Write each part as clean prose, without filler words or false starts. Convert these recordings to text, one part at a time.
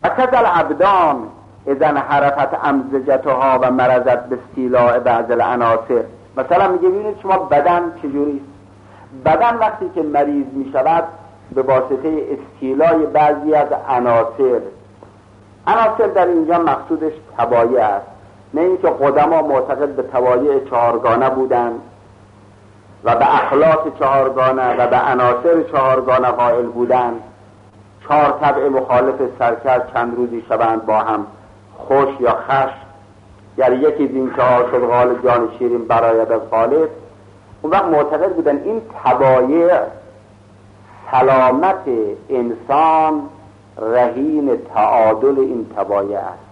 و کذل عبدان اذن حرفت امزجتها و مرزت به استیلاء بعض العناصر. مثلا میگه ببینید شما بدن چجوری است. بدن وقتی که مریض میشود به واسطه استیلای بعضی از عناصر در اینجا مقصودش طبایع است، نه اینکه قدما معتقد به طبایع چهارگانه بودند و به اخلاق چهارگانه و به عناصر چهارگانه قائل بودند. 4 طبع مخالف سرکرد چند روزی شوند با هم خوش یا خش، یعنی یکی دین که آشد غال جان شیرین براید از غالب. اون وقت معتقد بودن این طبایع سلامت انسان رهین تعادل این طبایع است.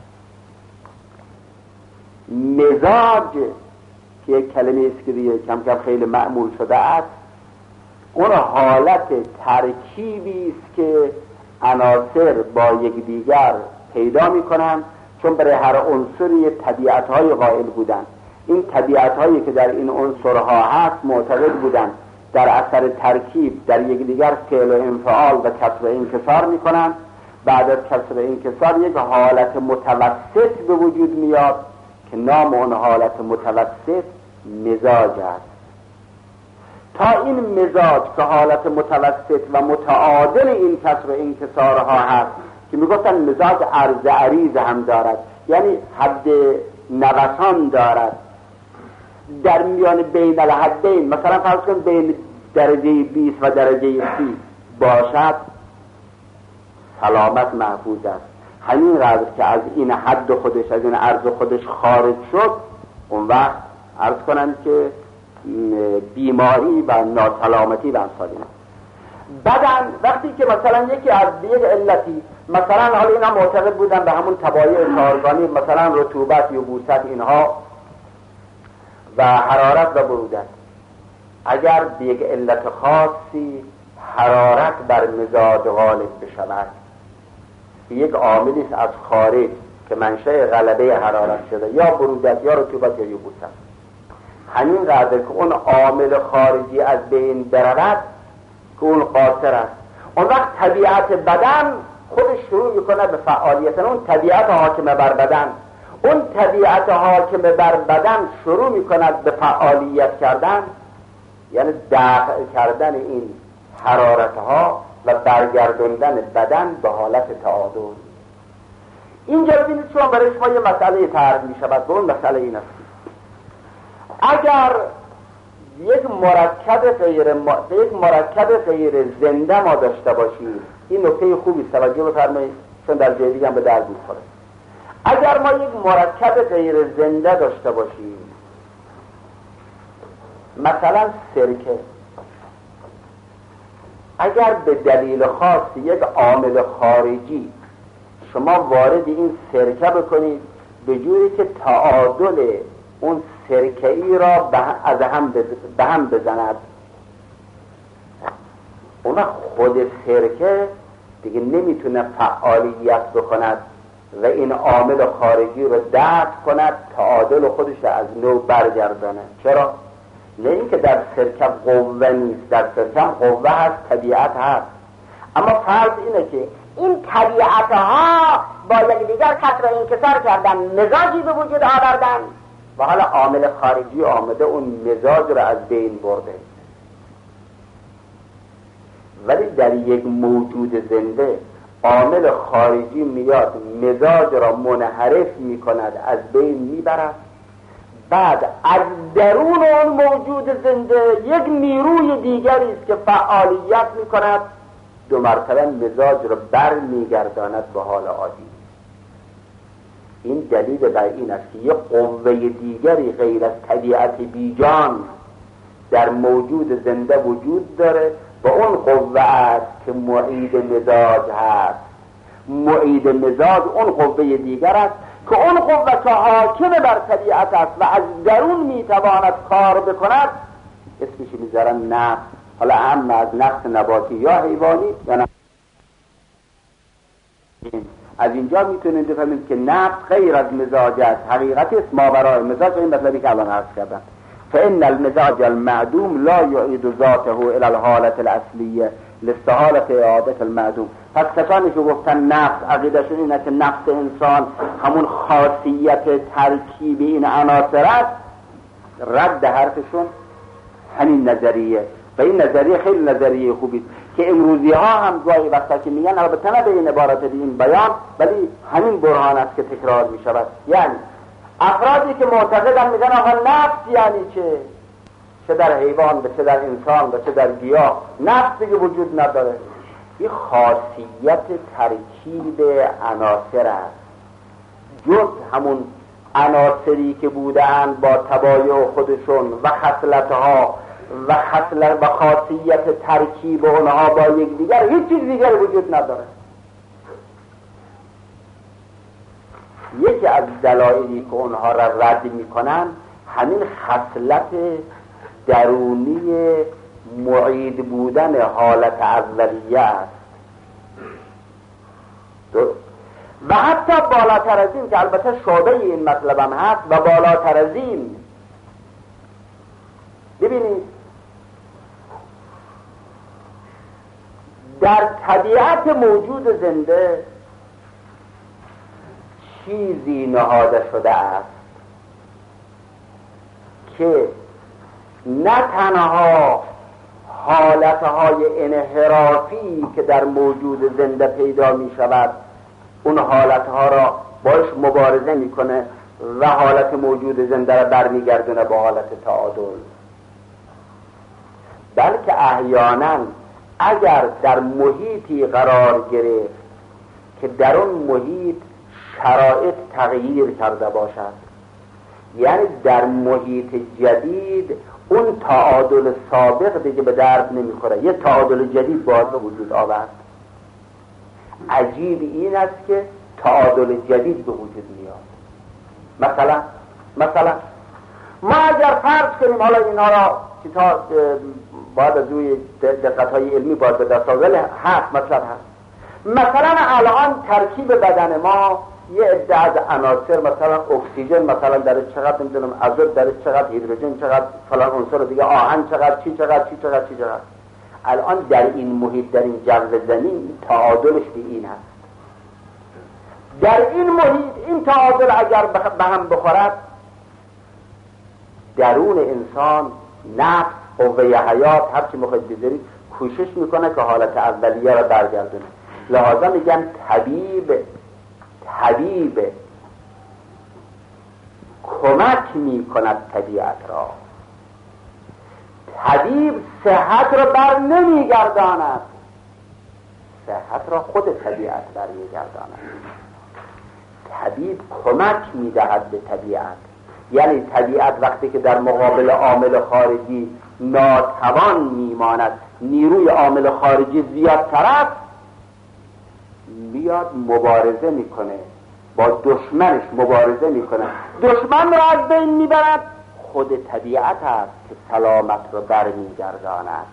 مزاج که یک کلمه است که دیگه کم کم خیلی معمول شده است، اون حالت ترکیبی است که عناصر با یکدیگر پیدا می‌کنند، چون برای هر عنصری طبیعت‌های قائل بودند. این طبیعت‌هایی که در این عنصرها هست معتقد بودند در اثر ترکیب در یکدیگر فعل و انفعال و کسر و انکسار می‌کنند. بعد از کسر و انکسار یک حالت متوسط به وجود میاد که نام اون حالت متوسط مزاج است. تا این مزاج که حالت متوسط و متعادل این کسر و انکسارها هست که میگفتن مزاج عرض عریض هم دارد، یعنی حد نوسان دارد در میان بین الحدین، مثلا فرض کن بین درجه 20 و درجه 30 باشد، سلامت محفوظ است. همین قدر که از این حد خودش، از این عرض خودش خارج شد، اون وقت عرض کنند که بیماری و ناسلامتی و امثال اینا. بدن وقتی که مثلا یکی از یک علتی، مثلا حالا اینا معتقد بودن به همون طبایع چهارگانی، مثلا رطوبت، یبوست، اینها و حرارت و برودت، اگر به یک علت خاصی حرارت بر مزاج غالب بشود، یک عاملی است از خارج که منشأ غلبه حرارت شده، یا برودت یا رطوبت یا یبوست، همین قدر که اون عامل خارجی از بین برود که اون قاصر است، اون وقت طبیعت بدن خودش شروع میکنه به فعالیت. اون طبیعت حاکم بر بدن، اون طبیعت حاکم بر بدن شروع میکند به فعالیت کردن، یعنی دفع کردن این حرارت ها و برگردوندن بدن به حالت تعادل. اینجا ببینید شما برای شما یه مسئله طرح میشود و اون مسئله این است: اگر یک مرکب غیر زنده ما داشته باشیم، این نکته خوبی است، توجه بفرمایید چون در جای دیگه هم به درد میخوره. اگر ما یک مرکب غیر زنده داشته باشیم، مثلا سرکه، اگر به دلیل خاص یک عامل خارجی شما وارد این سرکه بکنید به جوری که تعادل اون سرکه‌ای را به هم بزند، اون خود سرکه دیگه نمیتونه فعالیت بکند و این عامل خارجی رو دفع کند، تعادل خودش از نو برگردانه. چرا؟ نه اینکه در سرکه قوه نیست، در سرکه قوه هست، طبیعت هست، اما فرض اینه که این طبیعت ها با یکدیگر کسر و انکسار کردن، مزاجی به وجود آوردن و حالا عامل خارجی آمده اون مزاج رو از بین برده. ولی در یک موجود زنده عامل خارجی میاد مزاج را منحرف میکند، از بین میبرد، بعد از درون اون موجود زنده یک نیروی دیگری است که فعالیت میکند، 2 مرتبه مزاج را بر میگرداند به حال عادی. این دلیل بر این است که یک قوه دیگری غیر از طبیعت بیجان در موجود زنده وجود داره و اون قوه است که معید مزاج هست. معید مزاج اون قوه دیگر است که اون قوه که حاکم بر طبیعت است و از درون میتواند کار بکند، اسمش میذارن نفس. حالا هم از نفس نباتی یا حیوانی یا نفس. از اینجا میتونید بفهمید که نفس غیر از مزاج است، حقیقتی است ماورای مزاج. این مطلبی که الان عرض کردم، فإن المزاج المعدوم لا يعيد ذاته الى الحالة الاصلیه لاستحالت اعادت المعدوم. پس کسانی که گفتن نفس، عقیدشون اینه که نفس انسان همون خاصیت ترکیب این عناصر است، رد حرفشون همین نظریه. و این نظریه خیلی نظریه خوبی است که امروزی ها هم گاهی وقتا که میگن، البته نه به این عبارت این بیان، ولی همین برهان است که تکرار می شود. یعنی افرادی که معتقدن میگن آقا نفس یعنی چه در حیوان، و چه در انسان، و چه در گیاه، نفس دیگه وجود نداره. این خاصیت ترکیب عناصر است، جز همون عناصری که بودند با تبایع خودشون و خصلتها و خاصیت ترکیب اونها با یکدیگر، هیچ چیز دیگری وجود نداره. یکی از دلایلی که اونها را رد میکنن همین خصلت درونی معید بودن حالت اولیه است. و حتی بالاتر از این، که البته شعبه این مطلب هم هست، و بالاتر از این، ببینید در طبیعت موجود زنده چیزی نهاده شده است که نه تنها حالتهای انحرافی که در موجود زنده پیدا می شود اون حالتها را باش مبارزه می کنه و حالت موجود زنده را برمیگردونه با حالت تعادل، بلکه احیانا اگر در محیطی قرار گرفت که در اون محیط شرایط تغییر کرده باشد، یعنی در محیط جدید اون تعادل سابق دیگه به درد نمیخوره، یه تعادل جدید باید به وجود آورد. عجیب این است که تعادل جدید به وجود میاد. مثلا ما اگر فرض کنیم، حالا اینا را که تا باید از روی دقت‌های علمی باید به دست آورد، هست مطلب هست. مثلا الان ترکیب بدن ما یه عده از عناصر، مثلا اکسیژن مثلا درش چقدر، نمیدونم آزوت درش چقدر، هیدروژن چقدر، فلان عنصر دیگه، آهن چقدر، چی چقدر. الان در این محیط، در این جو زمین، تعادلش به این هست. در این محیط این تعادل اگر به هم بخورد، درون انسان نفس، قوه حیات، هر چی میخواید بذارید، کوشش میکنه که حالت اولیه را برگردونه. لحاظا میگن طبیب کمک میکند طبیعت را. طبیب صحت را بر نمیگرداند، صحت را خود طبیعت بر میگرداند. طبیب کمک میدهد به طبیعت، یعنی طبیعت وقتی که در مقابل عامل خارجی ناتوان میماند، نیروی عامل خارجی زیادتر است، میاد مبارزه میکنه، با دشمنش مبارزه میکنه، دشمن را از بین میبرد، خود طبیعت است که سلامت را برمیگرداند.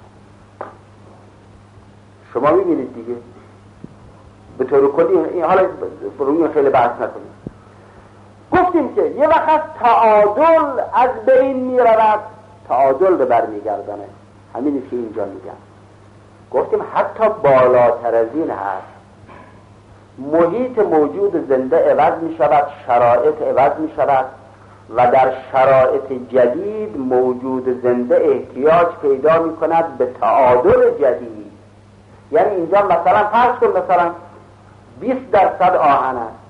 شما میبینید دیگه به طور کلی. این حالا روی خیلی بحث نکنیم. گفتیم که یه وقت تعادل از بین میرود، تعادل رو برمیگردانه. همینی که اینجا میگم. گفتیم حتی بالاتر از این هست. محیط موجود زنده عوض می شود، شرایط عوض می شود و در شرایط جدید موجود زنده احتیاج پیدا می کند به تعادل جدید. یعنی اینجا مثلا فرض کن مثلا 20% آهن است،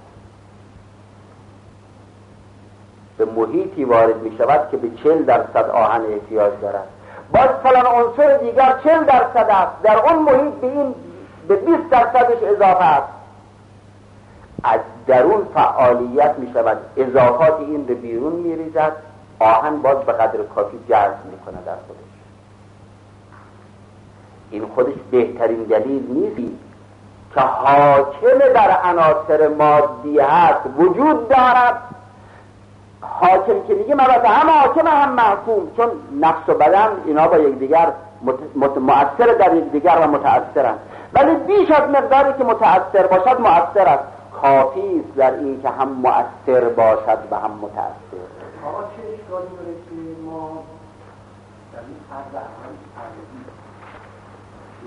به محیطی وارد می شود که به 40% آهن احتیاج دارد. باز فلان عنصر دیگر 40% است، در اون محیط به 20%ش اضافه است. از درون فعالیت می شود، اضافات این به بیرون می ریزد، آهن باز به قدر کافی جذب می کند در خودش. این خودش بهترین دلیل نیست که حاکم بر عناصر مادی هست وجود دارد. حاکم که میگه البته هم حاکم هم محکوم، چون نفس و بدن اینا با یکدیگر مؤثر در یکدیگر و متأثرند، ولی بیش از مقداری که متأثر باشد مؤثر است. کافی است در این که هم مؤثر باشد و هم متأثر. آقا چه اشکالی داره که ما در این فرض اول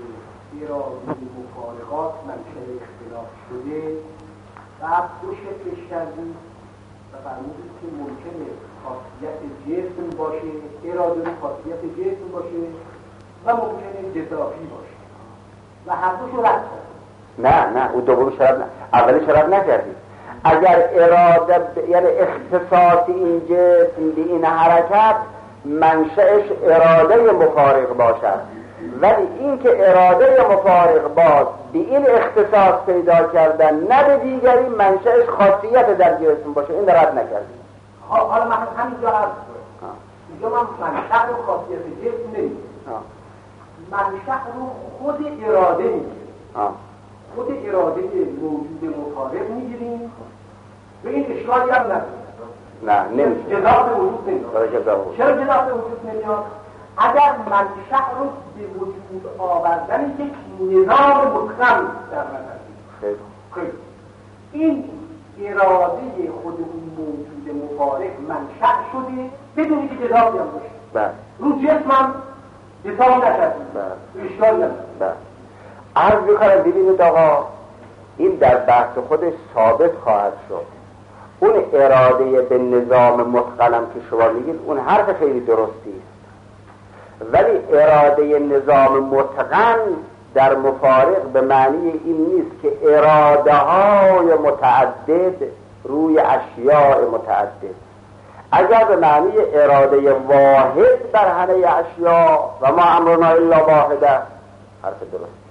اراده مفارقات منشأ اختلاف شده و دو شکلش کردیم و فرمودید که ممکنه خاصیت جسم باشه، اراده خاصیت جسم باشه و ممکنه جزافی باشه و هر دوشو رد کرد. نه اون دومی شرط نه، اولی شرط نکردیم. اگر اراده یعنی اختصاص این جسم به این حرکت منشأش اراده مفارق باشد، ولی این که اراده مفارق باز به این اختصاص پیدا کردن نه به دیگری منشأش خاصیت در جسم باشه، این رد نکردیم. حالا من همینجا عرض کنم، اینجا من منشأ رو خاصیت جسم نمیگیرم، منشأ رو خود اراده میگیرم، خود اراده موجود مفارق میگیریم، به این اشکالی هم نه نمیشه. جزا به وجود نمیاد. چرا جزا به وجود نمیاد؟ اگر منشأ رو به وجود آوردن یک نظام متقن در نظر بگیریم، این اراده خود اون موجود مفارق منشأ شده بدونی که جزا هم باشه. رو جسمم جزا نشدیم، اشکالی هم عرض میکنم ببینید آقا، این در بحث خودش ثابت خواهد شد. اون اراده به نظام متقنم که شما میگید اون حرف خیلی درستی است، ولی اراده نظام متقن در مفارق به معنی این نیست که اراده های متعدد روی اشیاء متعدد. اگر به معنی اراده واحد بر همه اشیاء و ما امرنا الا واحده، حرف درست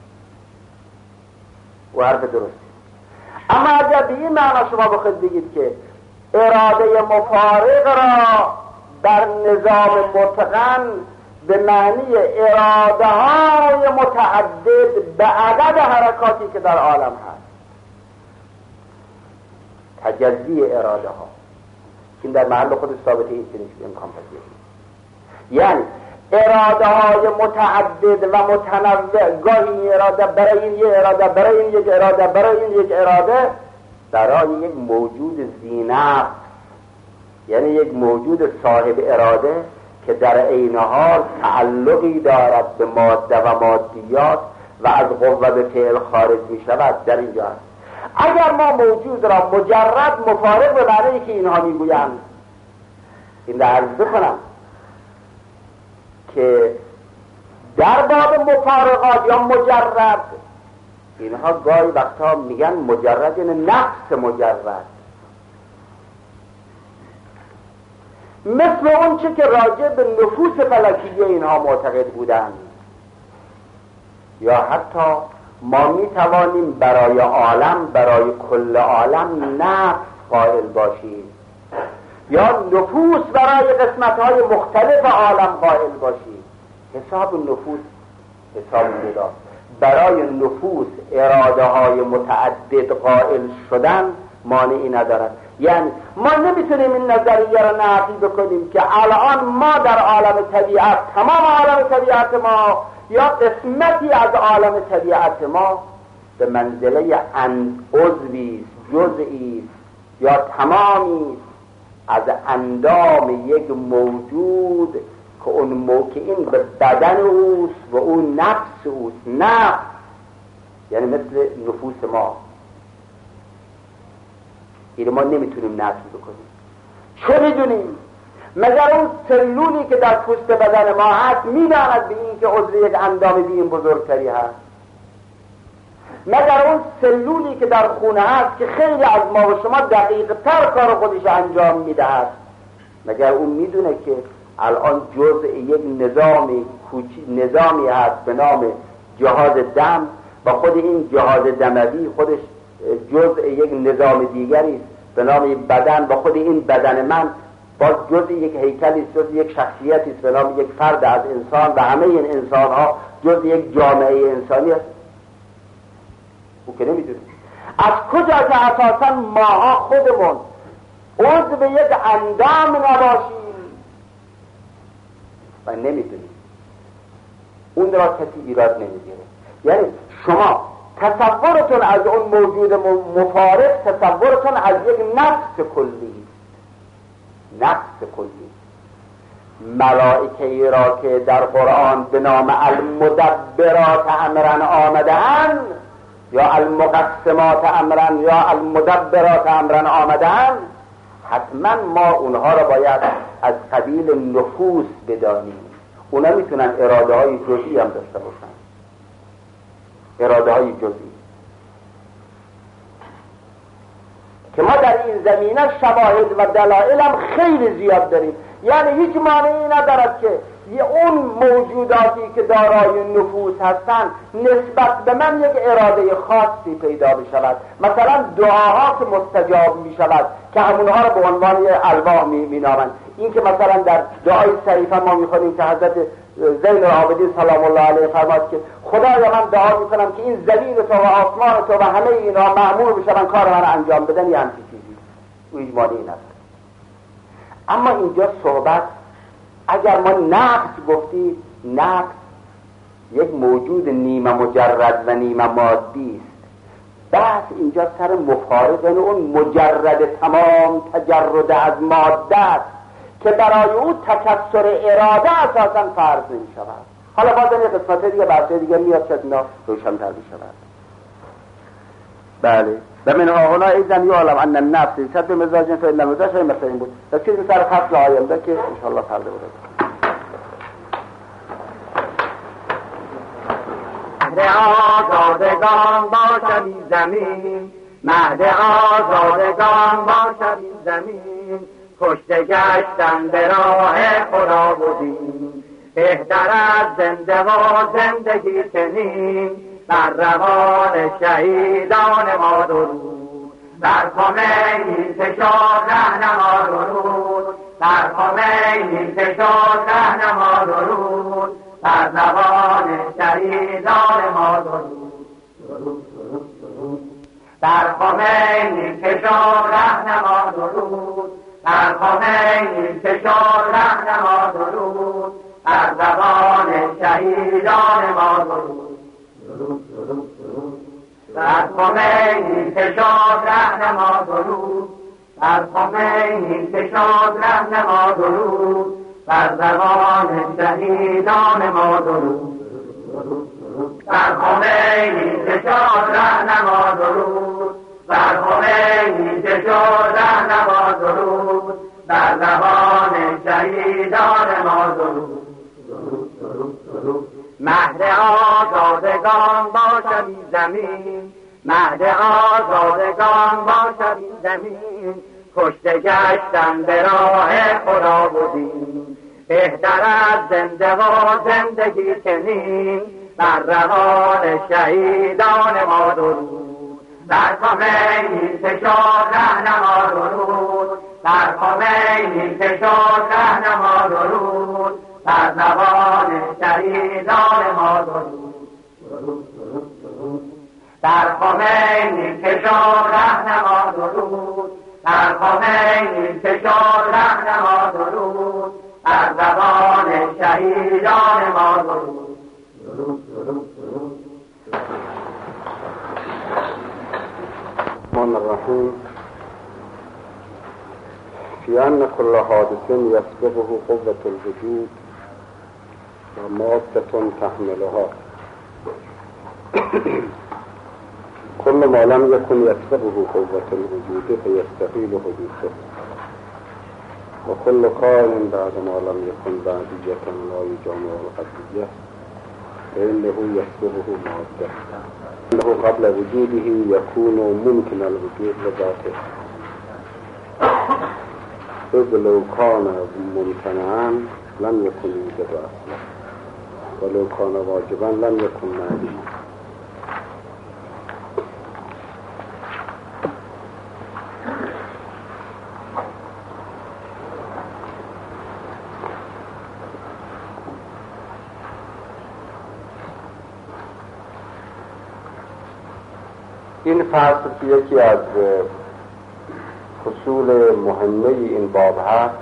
و حرف درست. اما اگر به این معنی شما بخواید بگید که اراده مفارق را در نظام متقن به معنی اراده های متعدد به عدد حرکاتی که در عالم هست، تجزی اراده ها، این در محل خود ثابته این امکان پذیر، یعنی اراده های متعدد و متنوع، گاهی اراده برای این یک اراده، برای این یک اراده، برای این یک اراده، برای یک موجود ذی-نفس، یعنی یک موجود صاحب اراده که در عین حال تعلقی دارد به ماده و مادیات و از قوه به فعل خارج می شود، در اینجا هست. اگر ما موجود را مجرد مفارق به معنی که اینها می گویند، این را عرض بکنم که در باب مفارقات یا مجرد، اینها گاهی وقتا میگن مجرد یعنی نفس مجرد، مثل اون چه که راجع به نفوس فلکیه اینها معتقد بودند. یا حتی ما میتوانیم برای عالم، برای کل عالم نفس قائل باشیم، یا نفوس برای قسمت‌های مختلف عالم قائل باشیم. حساب نفوس حساب جدا، برای نفوس اراده های متعدد قائل شدن مانعی ندارد. یعنی ما نمیتونیم این نظریه را نافی بکنیم که الان ما در عالم طبیعت، تمام عالم طبیعت ما یا قسمتی از عالم طبیعت ما به منزله عضوی جزئی یا تمامی از اندام یک موجود که اون موکئین به بدن اوست و اون نفس اوست. نفس یعنی مثل نفوس ما، این ما نمیتونیم نفی بکنیم. چه میدونیم؟ مگر اون سلولی که در پوست بدن ما هست میداند به این که عضو یک اندام بی این بزرگتری هست؟ مگر اون سلولی که در خونه هست که خیلی از ما و شما دقیق تر کار خودش انجام میدهد، مگر اون میدونه که الان جزء یک نظامی هست به نام جهاز دم و خود این جهاز دموی خودش جزء یک نظام دیگری است به نام بدن و خود این بدن من باز جزء یک هیکلی است، جزء یک شخصیتی است به نام یک فرد از انسان و همه این انسان ها جزء یک جامعه انسانی است. او که نمیدونیم از کجا که اساسا ماها خودمون عضو یک اندام نباشیم و نمیدونیم، اون را کسی ایراد نمیگیره. یعنی شما تصورتون از اون موجود مفارق تصورتون از یک نفس کلی، نفس کلی. ملائکه ای را که در قرآن به نام المدبرات امرن آمدن یا المقسمات امرن یا المدبرات امرن آمدن، حتما ما اونها را باید از قبیل نفوس بدانیم. اونا میتونن اراده های جزئی هم داشته باشن، اراده های جزئی که ما در این زمینه شواهد و دلایل هم خیلی زیاد داریم. یعنی هیچ مانعی ندارد که اون موجوداتی که دارای نفوس هستند نسبت به من یک اراده خاصی پیدا بشود. مثلا دعاها که مستجاب می شود که همونها را به عنوان الواح می نامند. این که مثلا در دعای شریفه ما می خوانیم که حضرت زین العابدین سلام الله علیه فرمود که خدایا من دعا می کنم که این زمین تو و آسمان تو و همه اینا مأمور بشن کار من انجام بدن، یه همچین چیزی او ایمانی نداره. اما اینجا صحبت، اگر ما نفس گفتیم، نفس یک موجود نیمه مجرد و نیمه مادی است. بحث اینجا سر مفارقه اون مجرد تمام تجرد از ماده است که برای او تکثر اراده اساسا فرض نمی شود. حالا باز این قسمت دیگه بحث دیگه میاد شد اینا روشن‌تر بشود. بله و من هنا ایزن یعلم ان النفس ليست بمزاج فإن المزاج غير مثل این بود. چیزی سر فصل آینده که ان شاء الله فردا بود. مهد آزادگان باشد این زمین، مهد آزادگان باشد این زمین، کشته گشتن به راه خدا بودیم، بهتر از زنده و زندگی چنین، بر روان شهیدان ما درود، بر خمینی فشاد رهنما درود، بر خمینی فشاد رهنما درود، بر روان شهیدان ما درود، بر خمینی فشاد رهنما درود، بر خمینی فشاد رهنما درود، بر روان شهیدان ما درود، بر خمینی فشاد رهنما درود، بر خمینی فشاد رهنما درود، بر زبان شهیدان ما درود، بر خمینی فشاد رهنما درود، بر خمینی فشاد رهنما درود، بر زبان شهیدان ما درود. مهد آزادگان باشد این زمین، مهد آزادگان باشد این زمین، کشته گشتن به راه خدا بودیم، بهتر از زنده و زندگی چنین، بر روان شهیدان ما درود، بر خمینی فشاد رهنما درود، بر خمینی فشاد رهنما درود، بر زبان شهیدان ما درود، بر خمینی فشاد رهنما درود، بر خمینی فشاد رهنما درود، بر زبان شهیدان ما درود. الرحمن الرحیم فی ان كل حادث یسبقه قوة الوجود و مادة تحملها كل ما لم يكن يسبقه قوة الوجود فيستحيل حدوثه وكل كائن بعد ما لم يكن بعدية لا يجامع القضية فإنه يسبقه مادة إنه قبل وجوده يكون ممكن الوجود لذاته إذ لو كان ممتنعا لم يكن يوجد أصلا ولو كان واجبا لم يكن معلوما. این فصل که یکی از فصول مهمه این باب هست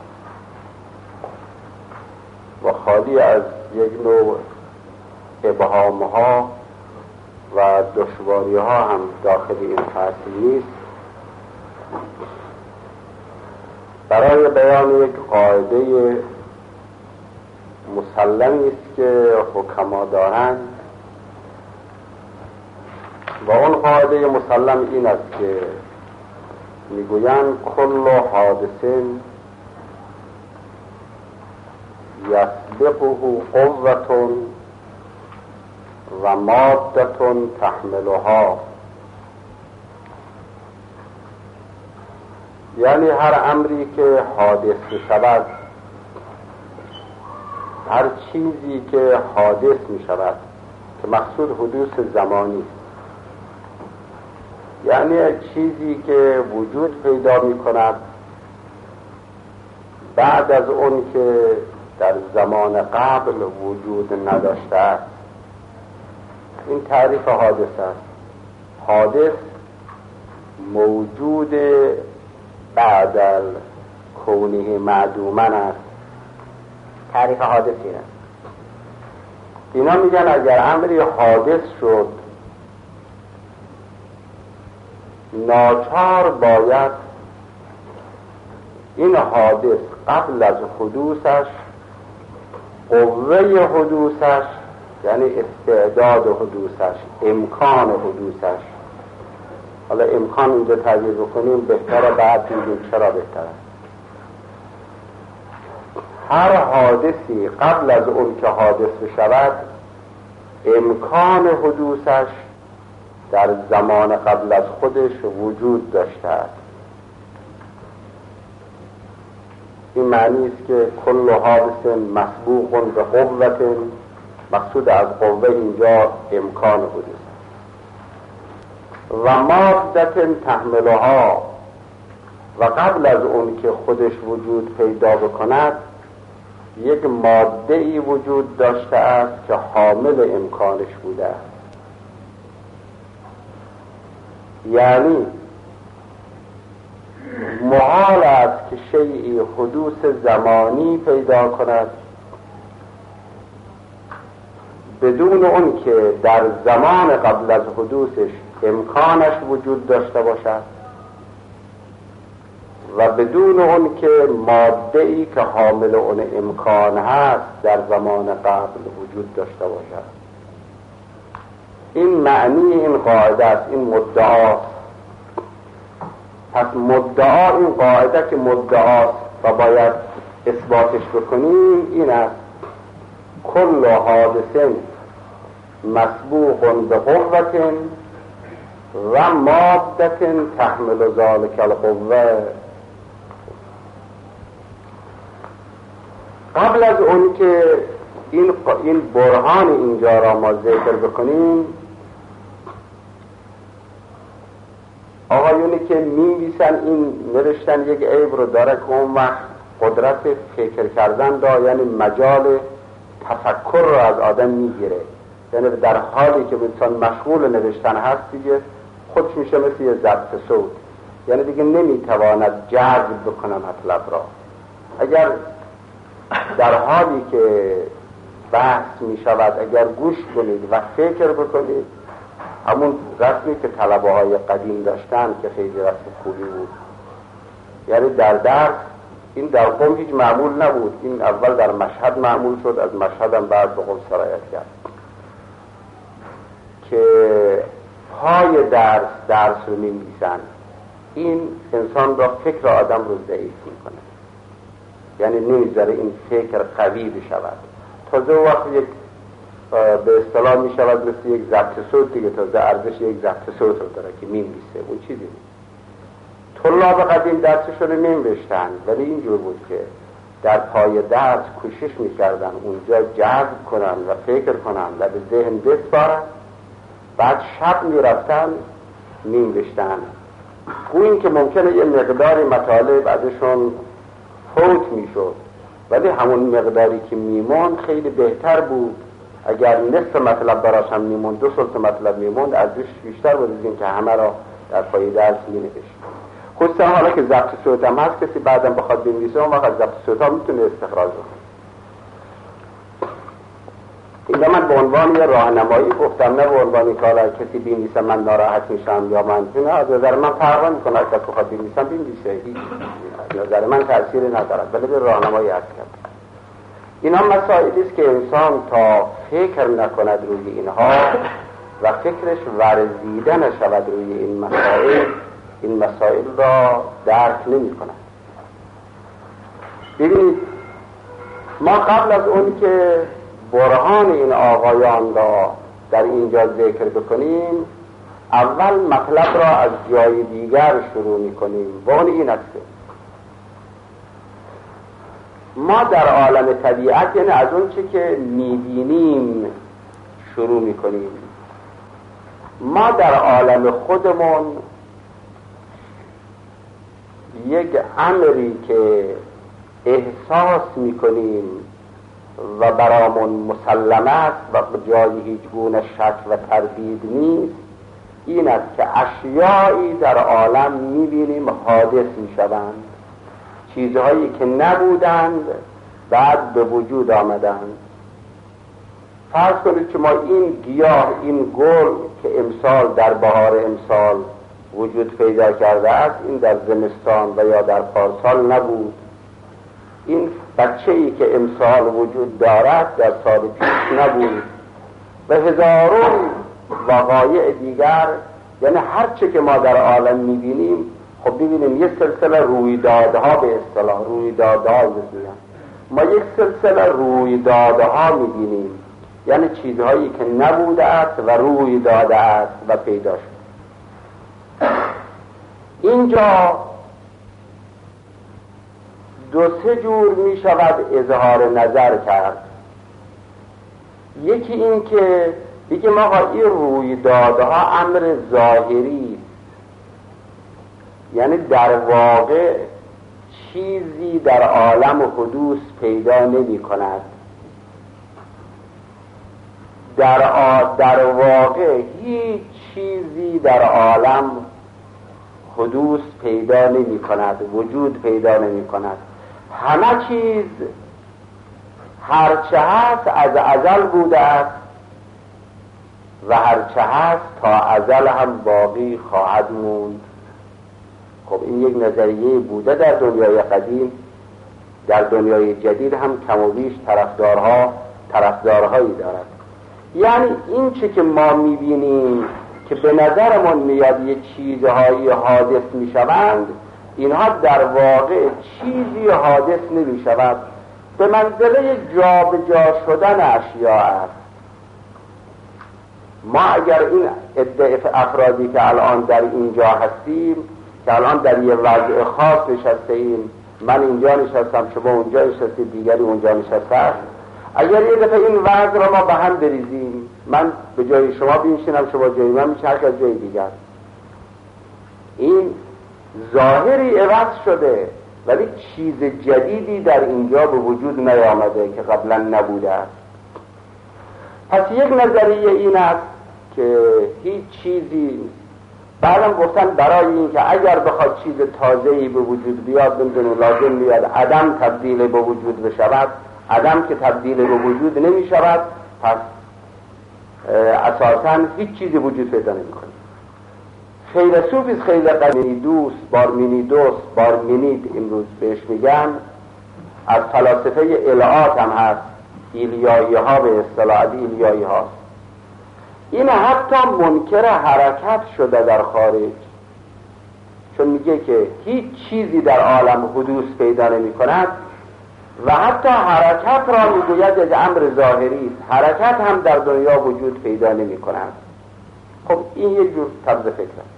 و خالی از یک نوع ابهامها و دشواریها هم داخل این فصل نیست. برای بیان یک قاعده مسلمی است که حکما دارند و اون قاعده مسلم این است که میگویند کل حادث یسبقه قوة و مادة تحملها، یعنی هر امری که حادث شود، هر چیزی که حادث می شود که مقصود حدوث زمانی، یعنی چیزی که وجود پیدا می کند بعد از اون که در زمان قبل وجود نداشته است، این تعریف حادث است. حادث موجود بعد کونه معدوما است. تعریف حادث این است. اینا میگن اگر امری حادث شد ناچار باید این حادث قبل از حدوثش قوه حدوثش، یعنی استعداد حدوثش، امکان حدوثش، حالا امکان اینجا تعبیر بکنیم بهتره، بعد بگیم چرا بهتره. هر حادثی قبل از اون که حادث بشود امکان حدوثش در زمان قبل از خودش وجود داشته است. این معنی است که کل حادث مسبوق به قوة، مقصود از قوه اینجا امکان حدوث و مادة تحملها، و قبل از اون که خودش وجود پیدا بکند یک ماده ای وجود داشته است که حامل امکانش بوده است. یعنی محال است که شیئی حدوث زمانی پیدا کند بدون اون که در زمان قبل از حدوثش امکانش وجود داشته باشد و بدون اون که ماده‌ای که حامل اون امکان هست در زمان قبل وجود داشته باشد. این معنی این قاعده است، این مدعا. پس مدعا، این قاعده که مدعاست و باید اثباتش بکنیم این است: کل حادث مسبوق به قوة و مادة تحمل ذلك القوة. قبل از اون که این برهان اینجا را ما ذکر بکنیم، آقایونی که می‌نویسن این نوشتن یک عیب رو داره که اون وقت قدرت فکر کردن را، یعنی مجال تفکر رو از آدم میگیره. یعنی در حالی که انسان مشغول نوشتن هست دیگه خودش میشه مثل یه ضبط صوت، یعنی دیگه نمیتواند جذب بکنه مطلب را. اگر در حالی که بحث میشود اگر گوش کنید و فکر بکنید، همون رسمی که طلبه های قدیم داشتن که خیلی رسم خوبی بود، یعنی در درس این در قم هیچ معمول نبود، این اول در مشهد معمول شد، از مشهد هم بعد به قم سرایت کرد که پای درس رو می‌نویسن. این انسان را، فکر آدم رو ضعیف میکنه، یعنی نمیذاره این فکر قوی بشود. تازه وقت یک به اصطلاح میشود مثل یک ضبط صوت دیگه، تازه ارزش یک ضبط صوت رو داره که می‌نویسه، اون چیزی نیست. طلاب قدیم درسش رو نمی‌نوشتن، ولی اینجور بود که در پای درس کوشش میکردن اونجا جذب کنن و فکر کنن و به ذهن بسپارن، بعد شب میرفتن می‌نوشتن. گویی که ممکنه یه مقداری مطالب بعدشون فوت میشد، ولی همون مقداری که میموند خیلی بهتر بود. اگر نصف مطلب براش هم میموند، 2/3 مطلب میموند، ارزش بیشتر بود از این که همه را در پای درس مینوشت. خصوصا حالا که ضبط صوت هم هست، کسی بعدم بخواد بنویسه اون وقت از ضبط صوت ها میتونه استخراج بکنه. اینجا من به عنوان یه راهنمایی گفتم، نه به عنوان این کار کسی بنویسه من ناراحت میشم یا من نه، از نظر من فرق نمیکنه. اگر بخواد بنویسم بنویسه، هیچ نظر من تأثیری نداره، ولی به راهنمایی هست کرد. اینا مسائلی است که انسان تا فکر نکند روی اینها و فکرش ورزیده نشود روی این مسائل را درک نمی کند. ببینید ما قبل از اون که برهان این آقایان را در اینجا ذکر بکنیم، اول مطلب را از جای دیگر شروع می کنیم و اون این است که ما در عالم طبیعت، یعنی از اون چی که می بینیم شروع می کنیم. ما در عالم خودمون یک امری که احساس می کنیم و برامون مسلم است و جای هیچ گونه شک و تردید نیست، این است که اشیایی در عالم می بینیم حادث می شوند، چیزهایی که نبودند بعد به وجود آمدند. فرض کنید که ما این گیاه، این گل که امسال در بهار امسال وجود پیدا کرده است، این در زمستان و یا در پارسال نبود. این بچه‌ای که امسال وجود دارد در سال پیش نبود و هزارون وقایع دیگر. یعنی هر چه که ما در عالم می‌بینیم، خب ببینیم یه سلسله رویدادها، به اصطلاح رویدادها می‌گویند، ما یک سلسله رویدادها می‌بینیم، یعنی چیزهایی که نبوده است و روی داده است و پیدا شد. اینجا دو سه جور می شود اظهار نظر کرد. یکی این که بگیم آقا این رویدادها امر ظاهری، یعنی در واقع چیزی در عالم حدوث پیدا نمی کند. در واقع هیچ چیزی در عالم حدوث پیدا نمی کند، وجود پیدا نمی کند. همه چیز هرچه هست از ازل بوده است و هرچه هست تا ازل هم باقی خواهد موند. خب این یک نظریه بوده در دنیای قدیم. در دنیای جدید هم کم و بیش طرفدارهایی دارد. یعنی این چه که ما میبینیم که به نظرمون میاد یه چیزهایی حادث میشوند، اینها در واقع چیزی حادث نمیشود، به منزله جا به جا شدن اشیاء است. ما اگر این عده افرادی که الان در اینجا هستیم، که الان در یه وضع خاص نشستیم، من اینجا نشستم، شما اونجا نشستید، دیگری اونجا نشسته، اگر یه دفعه این وضع را ما به هم بریزیم، من به جای شما بنشینم، شما جای من میشه، هر کس جای دیگر، این ظاهری عوض شده ولی چیز جدیدی در اینجا به وجود نیامده که قبلا نبوده است. پس یک نظریه این است که هیچ چیزی، بعدم گفتن برای این که اگر بخواد چیز تازه‌ای به وجود بیاد، نمیدونم لازم بیاد عدم تبدیل به وجود بشود. عدم که تبدیل به وجود نمی شود، پس اساساً هیچ چیزی وجود پیدا نمی کنه. فیلسوفی خیلی قدیمی بارمینید امروز بهش میگن، از فلاسفه الهات هم هست، ایلیایی ها به اصطلاح ایلیایی هاست. این حتی منکر حرکت شده در خارج، چون میگه که هیچ چیزی در عالم حدوث پیدا نمی کند و حتی حرکت را میگوید از امر ظاهری است، حرکت هم در دنیا وجود پیدا نمی کند. خب این یک جور طرز فکر است.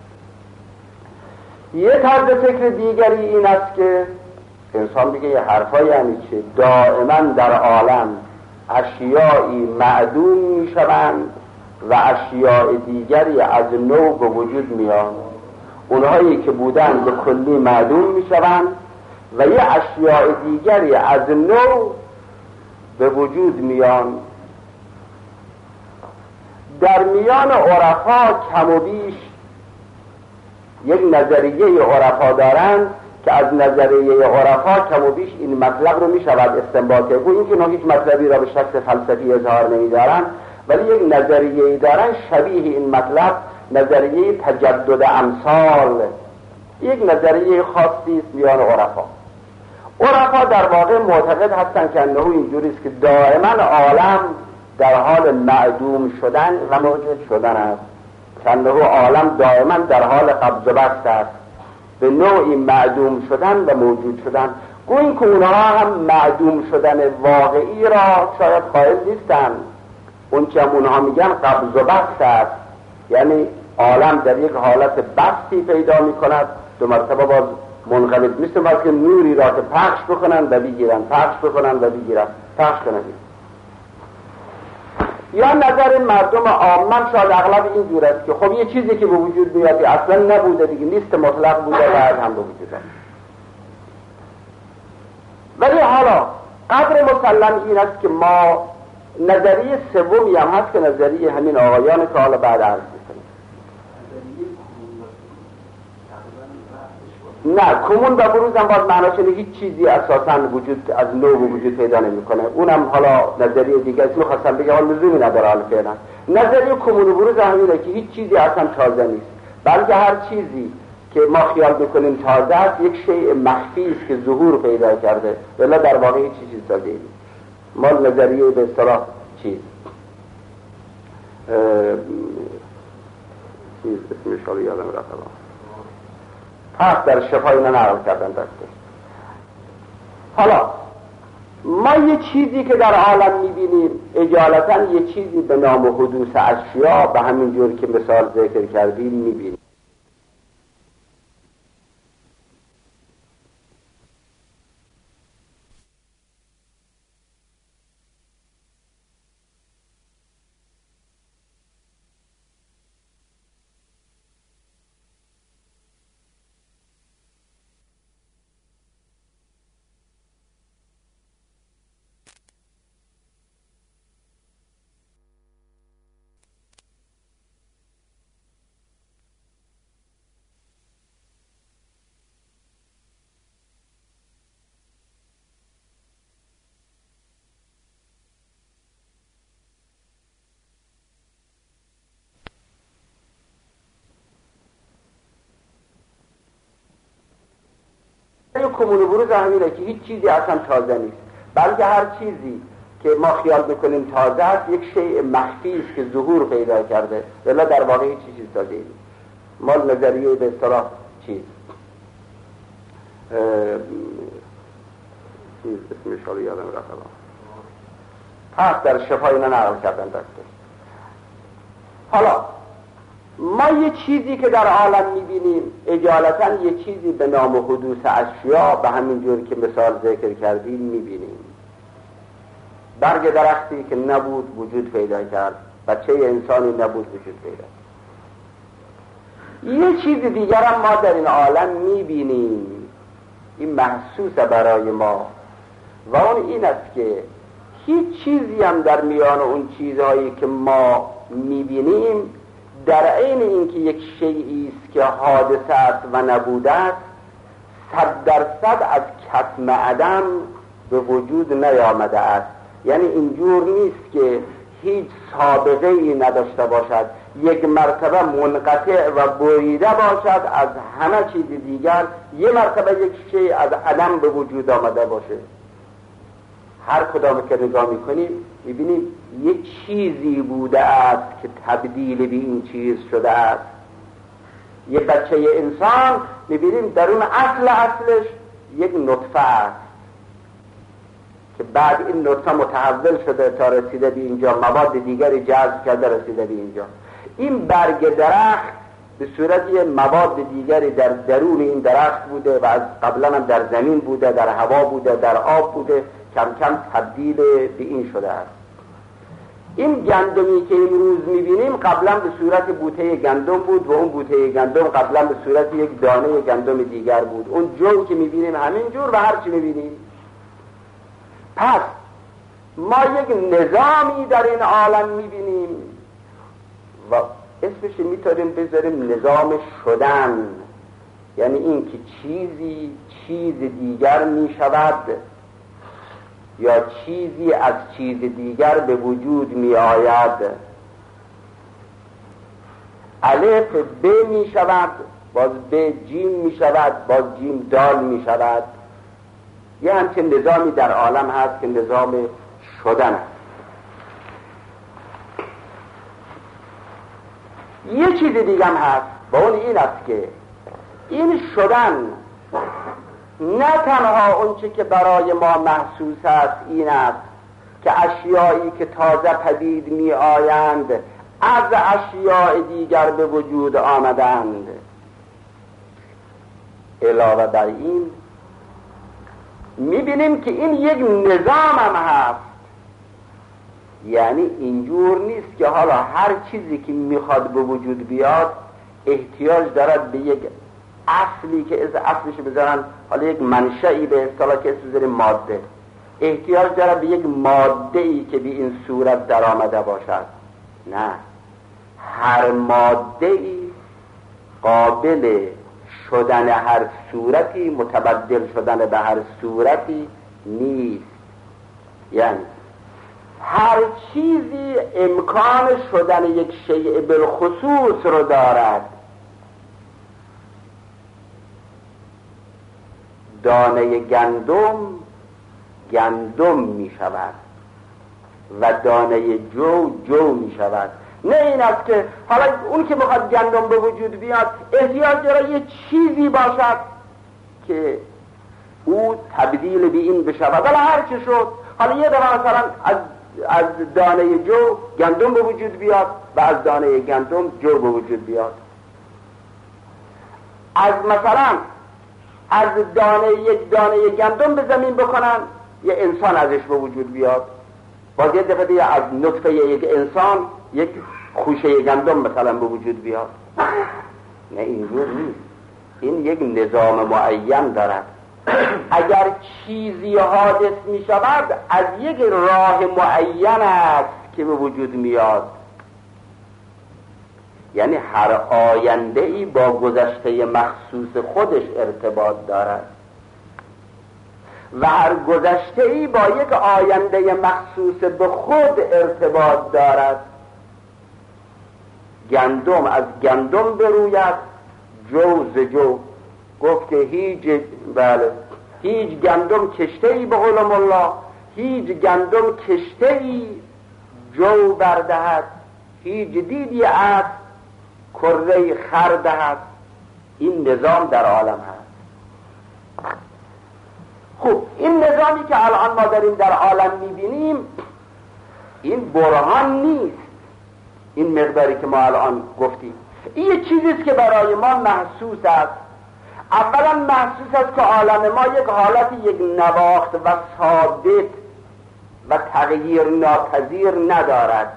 یه طرز فکر دیگری این است که انسان بگه یه حرفایی یعنی چه؟ دائما در عالم اشیایی معدوم می شوند و اشیاء دیگری از نو به وجود میان. اونهایی که بودن به کلی معدوم می شوند و یه اشیاء دیگری از نو به وجود میان. در میان عرفا کم و بیش یک نظریه عرفا دارند که از نظریه عرفا کم و بیش این مطلب رو می شود استنباط کرد. این که هیچ مطلبی را به شکل فلسفی اظهار نمی دارند، ولی یک نظریه دارند شبیه این مطلب، نظریه تجدد امثال، یک نظریه خاصی است میان عرفا. عرفا در واقع معتقد هستند که انه اینجوری است که دائما عالم در حال معدوم شدن و موجود شدن است، که انه عالم دائما در حال قبض و بسط است، به نوعی معدوم شدن و موجود شدن. گویی که اونها هم معدوم شدن واقعی را شاید قائل نیستند. اون چه هم اونها میگن قبض و بسط است، یعنی عالم در یک حالت بسطی پیدا میکند، دو مرتبه باز منقلب، مثل ما که نوری را که پخش بکنن و بگیرن، پخش بکنن و بگیرن، پخش کنن. یا نظر مردم عامه شاید اغلب این جور است که خب یه چیزی که به وجود میاد اصلا نبوده دیگه، نیست، مطلق بوده، بعد هم به وجود آمد. ولی حالا قدر مسلم این است که ما نظریه سومی هم هست که نظریه همین آقایان که حالا بعد عرض می‌کنیم. نه، کمون و بروز هم باید معناش اینه هیچ چیزی اساساً وجود از نو وجود پیدا نمی‌کنه. اونم حالا نظریه دیگه است، می‌خواستم بگم حالا لزومی نداره حالا فعلا. نظریه کمون و بروز هم اینه که هیچ چیزی اصلا تازه نیست، بلکه هر چیزی که ما خیال می‌کنیم تازه است یک شیء مخفی است که ظهور پیدا کرده، ولی در واقع هیچ چیزی تازه نیست. ما نظریه به اصطلاح چیز اسمش رو یادم رفت پس در شفای اینا نقل کردن دسته. حالا ما یه چیزی که در عالم میبینیم اجالتا یه چیزی به نام حدوث اشیا به همین جور که مثال ذکر کردیم میبینیم. کمون و بروز همینه که هیچ چیزی اصلا تازه نیست، بلکه هر چیزی که ما خیال میکنیم تازه است یک شیء مخفی است که ظهور پیدا کرده، ولی در واقع هیچ چیزی تازه نیست. ما نظریه به اصطلاح چیز اسمش رو یادم رفت پس در شفای اینا نقل کردن دسته. حالا ما یه چیزی که در عالم میبینیم اجالتا یه چیزی به نام حدوث اشیا به همین جور که مثال ذکر کردیم میبینیم. برگ درختی که نبود وجود پیدا کرد، بچه انسانی نبود وجود پیدا کرد. یه چیز دیگر هم ما در این عالم میبینیم، این محسوسه برای ما، و اون این است که هیچ چیزی هم در میان اون چیزهایی که ما میبینیم در عین اینکه یک شیئی است که حادثه است و نبوده است 100% از کتم عدم به وجود نیامده است. یعنی اینجور نیست که هیچ سابقه ای نداشته باشد، یک مرتبه منقطع و بریده باشد از همه چیز دیگر، یه مرتبه یک شیء از عدم به وجود آمده باشه. هر کدام که نگاه میکنیم میبینیم یک چیزی بوده است که تبدیل به این چیز شده است. یه بچه انسان میبینیم درون اصلش یک نطفه است که بعد این نطفه متحول شده تا رسیده به اینجا، مواد دیگری جذب کرده رسیده به اینجا. این برگ درخت به صورت یه مواد دیگری در درون این درخت بوده و از قبلا هم در زمین بوده، در هوا بوده، در آب بوده، کم کم تبدیل به این شده است. این گندمی که امروز میبینیم قبلا به صورت بوته گندم بود و اون بوته گندم قبلا به صورت یک دانه گندم دیگر بود. اون جو که میبینیم همین جور و هرچی میبینیم. پس ما یک نظامی در این عالم میبینیم و اسمش میتونیم بذاریم نظام شدن، یعنی این که چیز دیگر میشود یا چیزی از چیز دیگر به وجود می آید. الف ب می شود، باز ب جیم می شود، باز جیم دال می شود. یه همچین نظامی در عالم هست که نظام شدن هست. یه چیز دیگه هم هست و اون این است که این شدن نه تنها اونچه که برای ما محسوس است این است که اشیایی که تازه پدید می آیند از اشیاء دیگر به وجود آمدند. علاوه بر این می بینیم که این یک نظام هم هست، یعنی اینجور نیست که حالا هر چیزی که میخواد به وجود بیاد احتیاج دارد به یک اصلی که اصلش بذارن حالا یک منشئی به اصطلاح که اسم ماده، احتیاج دارد به یک ماده‌ای که به این صورت در آمده باشد. نه، هر ماده‌ای قابل شدن هر صورتی، متبدل شدن به هر صورتی نیست. یعنی هر چیزی امکان شدن یک شیء بالخصوص رو دارد. دانه گندم می شود و دانه جو می شود. نه این است که حالا اون که بخواد گندم به وجود بیاد احتیاج داره یه چیزی باشد که او تبدیل به این بشود. ولی هر چه شد، حالا یه دفعه مثلا از دانه جو گندم به وجود بیاد و از دانه گندم جو به وجود بیاد. از مثلا از یک دانه گندم به زمین بکنن یه انسان ازش به وجود بیاد، باز یه دفعه دیگه از نطفه یک انسان یک خوشه گندم مثلا به وجود بیاد. نه، اینجور نیست. این یک نظام معین دارد. اگر چیزی حادث می شود از یک راه معین است که به وجود میاد. یعنی هر آینده ای با گذشته مخصوص خودش ارتباط دارد و هر گذشته ای با یک آینده مخصوص به خود ارتباط دارد. گندم از گندم بروید، جو ز جو. گفت که هیچ گندم کشته ای به قول الله، هیچ گندم کشته ای جو بردهد، هیچ دیدی از کره خر دهد. این نظام در عالم هست. خب این نظامی که الان ما داریم در عالم میبینیم این برهان نیست. این مقداری که ما الان گفتیم این یه چیزیست که برای ما محسوس است. اولا محسوس است که عالم ما یک حالت یک نواخت و ثابت و تغییر ناپذیر ندارد،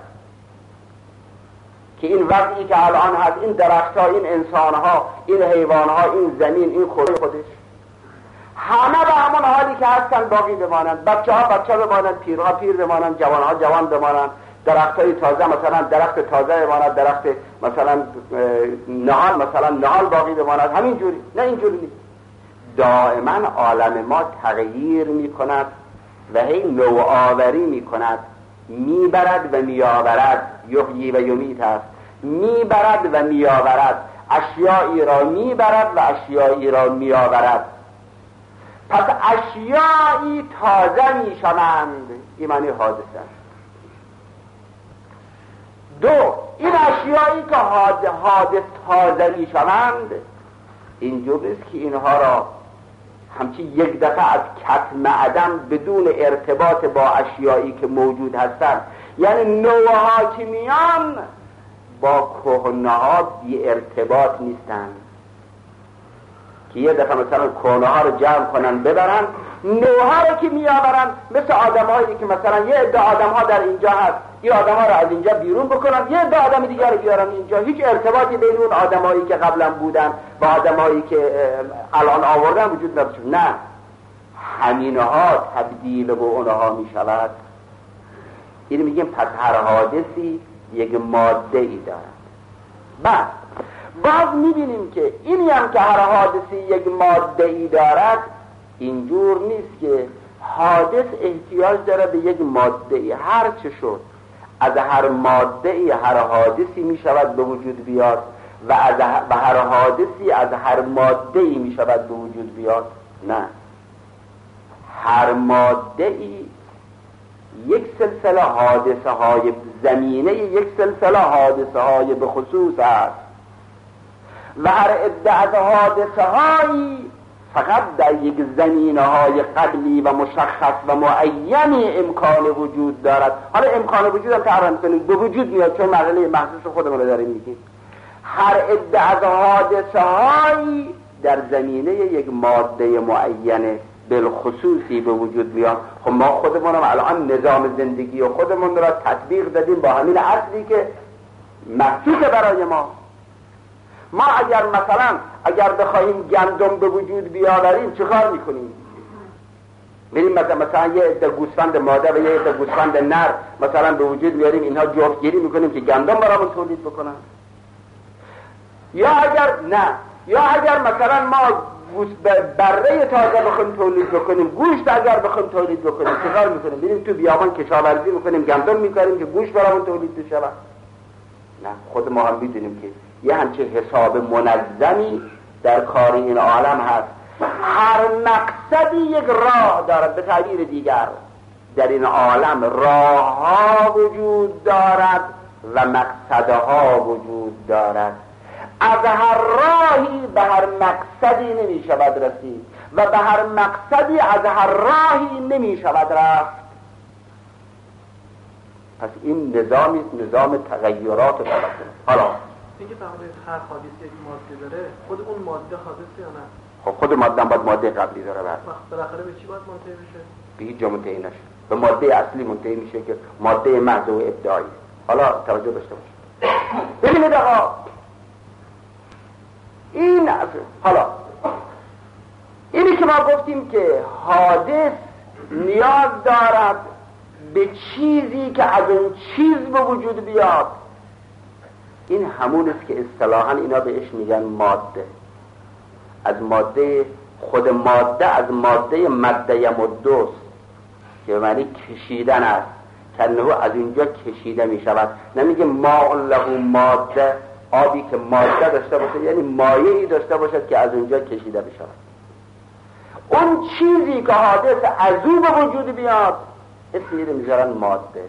که این وضعی که الان هست، این درخت‌ها، این انسان‌ها، این حیوان‌ها، این زمین، این خودش همه به همون حالی که هستن باقی بمانند. بچه‌ها بچه بمانند، پیرها پیر بمانند، جوان‌ها جوان بمانند، درخت‌های تازه مثلا درخت تازه بماند، درخت مثلا نهال باقی بماند، همینجوری. نه، اینجوری نیست. دائما عالم ما تغییر می‌کند و هی نوآوری می‌کند، میبرد و میآورد. یحیی و یمیت است. میبرد و میآورد، اشیایی را میبرد و اشیایی را میآورد. پس اشیایی تازه میشوند، این معنی حادثه است. دو، این اشیایی که حادث تازه میشوند اینجور است که اینها را همچی یک دفعه از کتم عدم بدون ارتباط با اشیایی که موجود هستند، یعنی نوها که میان با کهنه‌ها بی ارتباط نیستند که یه دفعه مثلا کهنه‌ها رو جمع کنن ببرن، نوها رو که میآورن مثل آدم‌هایی که مثلا یه عده آدم‌ها در اینجا هست، این آدم‌ها رو از اینجا بیرون بکنن، یه عده آدم دیگر رو بیارن اینجا. هیچ ارتباطی بین اون آدم‌هایی که قبلا بودن با آدم‌هایی که الان آوردن وجود نداشت. نه، همینها تبدیل به اونها میشود. این میگیم پس هر حادثی یک ماده‌ای دارد. باز میبینیم که اینی هم که هر حادثی یک ماده‌ای دارد، اینجور نیست که حادث احتیاج داره به یک ماده‌ای. هر چه شد از هر ماده‌ای هر حادثی میشود به وجود بیاد و هر حادثی از هر ماده‌ای میشود به وجود بیاد. نه، هر ماده ای یک سلسله حادثه های زمینه، یک سلسله حادثه های به خصوص است و هر عده از حادثه هایی فقط در یک زمینه های قبلی و مشخص و معینی امکان وجود دارد. حالا امکان وجود هم تعریف کنیم به وجود میاد چون مرحله محسوس خودمون رو داریم میگیم. هر عده از حادثه هایی در زمینه یک ماده معینه بالخصوصی به وجود میاد. خب ما خودمون هم الان نظام زندگی و خودمون را تطبیق دادیم با همین اصلی که محسوس برای ما اگر بخواهیم گندم به وجود بیاوریم چه کار میکنیم؟ میریم مثلا یه عده گوسفند ماده و یه عده گوسفند نر مثلا به وجود میاریم، اینها جفتگیری میکنیم که گندم برامون تولید بکنن. یا اگر مثلا ما بره تازه بخوایم تولید بکنیم، گوشت اگر بخوایم تولید بکنیم چه کار میکنیم؟ میریم تو بیابان کشاورزی میکنیم، گندم میکاریم که گوشت برامون تولید بشه. نه، خود ما هم میدونیم که یه همچه حساب منظمی در کار این عالم هست. هر مقصدی یک راه دارد. به تعبیر دیگر در این عالم راه ها وجود دارد و مقصدها وجود دارد. از هر راهی به هر مقصدی نمی شود رسید و به هر مقصدی از هر راهی نمی شود رفت. پس این نظام تغییرات طبقه. حالا اینکه فرمودید هر حادثه یک ماده داره، خود اون ماده حادثه یا نه؟ خب خود ماده هم باید ماده قبلی داره. بالاخره به چی باید منتهی بشه؟ به هیچ جا منتهی نشه. به ماده اصلی منتهی میشه که ماده محض و ابداعی. حالا توجه داشته باشید. ببینید آقا اینی که ما گفتیم که حادث نیاز دارد به چیزی که از اون چیز به وجود بیاد، این همون است که اصطلاحاً اینا بهش میگن ماده. از ماده، خود ماده از ماده ماده مدوست که معنی کشیدن است، کنه از اینجا کشیده میشود. نمیگه ماء له ماده، آبی که ماده داشته باشه یعنی مایعی داشته باشد که از اونجا کشیده بشود. اون چیزی که حادث از او به وجود بیاد اسمی رو میذارن ماده.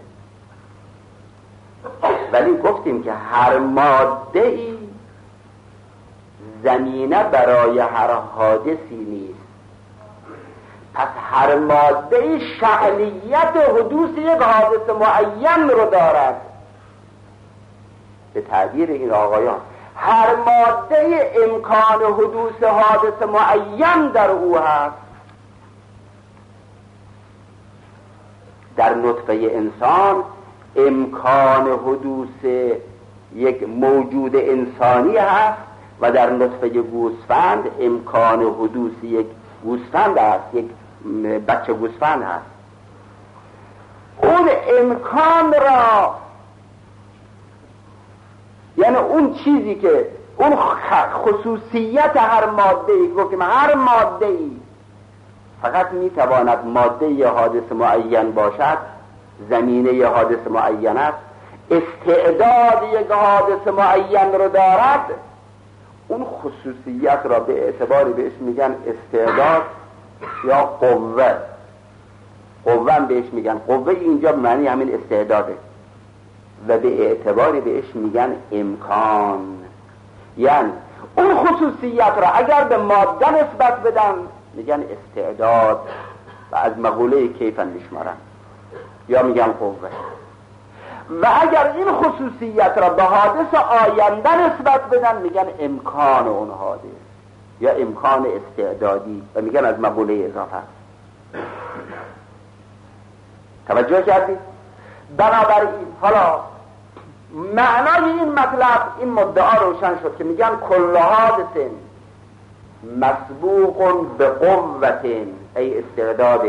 ولی گفتیم که هر ماده ای زمینه برای هر حادثی نیست. پس هر ماده ای شأنیت حدوث یک حادث معین رو دارد. به تعبیر این آقایان هر ماده امکان حدوث حادث معین در او هست. در نطفه انسان امکان حدوث یک موجود انسانی هست و در نطفه گوسفند امکان حدوث یک گوسفند هست، یک بچه گوسفند هست. اون امکان را، یعنی اون چیزی که اون خصوصیت هر ماده ای، گفتیم هر ماده ای فقط میتواند ماده حادث معین باشد، زمینه حادث معین است، استعداد یک حادث معین رو دارد. اون خصوصیت را به اعتباری بهش میگن استعداد یا قوه. قوه هم بهش میگن. قوه اینجا معنی همین استعداده و به اعتباری بهش میگن امکان. یعنی اون خصوصیت را اگر به ماده نسبت بدن میگن استعداد و از مقوله کیفن میشمارن یا میگن قوه. و اگر این خصوصیت را به حادث آینده نسبت بدن میگن امکان اون حادث یا امکان استعدادی و میگن از مقوله اضافه. توجه کردید؟ بنابراین حالا معنای این مطلب، این مدعا روشن شد که میگن کل حادث مسبوق به قوت ای استعداد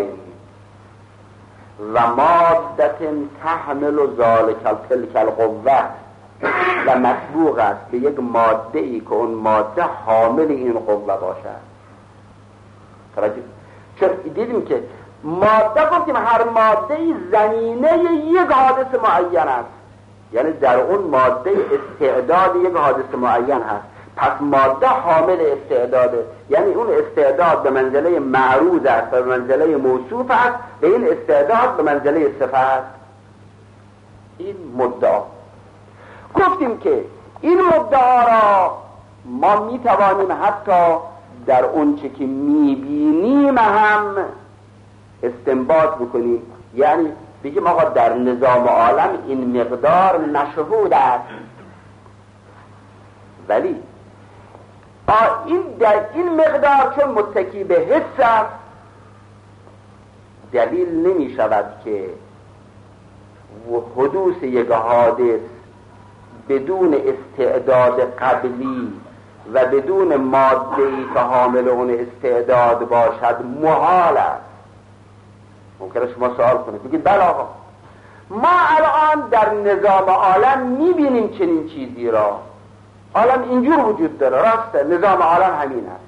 و مادت تحمل ذالک تلک القوه، و مسبوق است به یک ماده ای که اون ماده حامل این قوه باشد. توجه؟ چون دیدیم که ماده گفتیم هر ماده ای زمینه یک حادث معین است، یعنی در اون ماده استعداد یک حادث معین هست. پس ماده حامل استعداده، یعنی اون استعداد به منزله معروض است و به منزله موصوف است، به این استعداد به منزله صفت. این مدعا. گفتیم که این مدعا را ما میتوانیم حتی در اون چه که میبینیم هم استنباط بکنیم، یعنی بگیم آقا در نظام عالم این مقدار مشهود است، ولی این در این مقدار چون متکی به حس است دلیل نمی شود که حدوث یک حادث بدون استعداد قبلی و بدون ماده‌ای که حامل اون استعداد باشد محال است. ممکنه شما سوال کنید بگید بله آقا ما الان در نظام عالم میبینیم چنین چیزی را، عالم اینجور وجود داره، راسته نظام عالم همین است،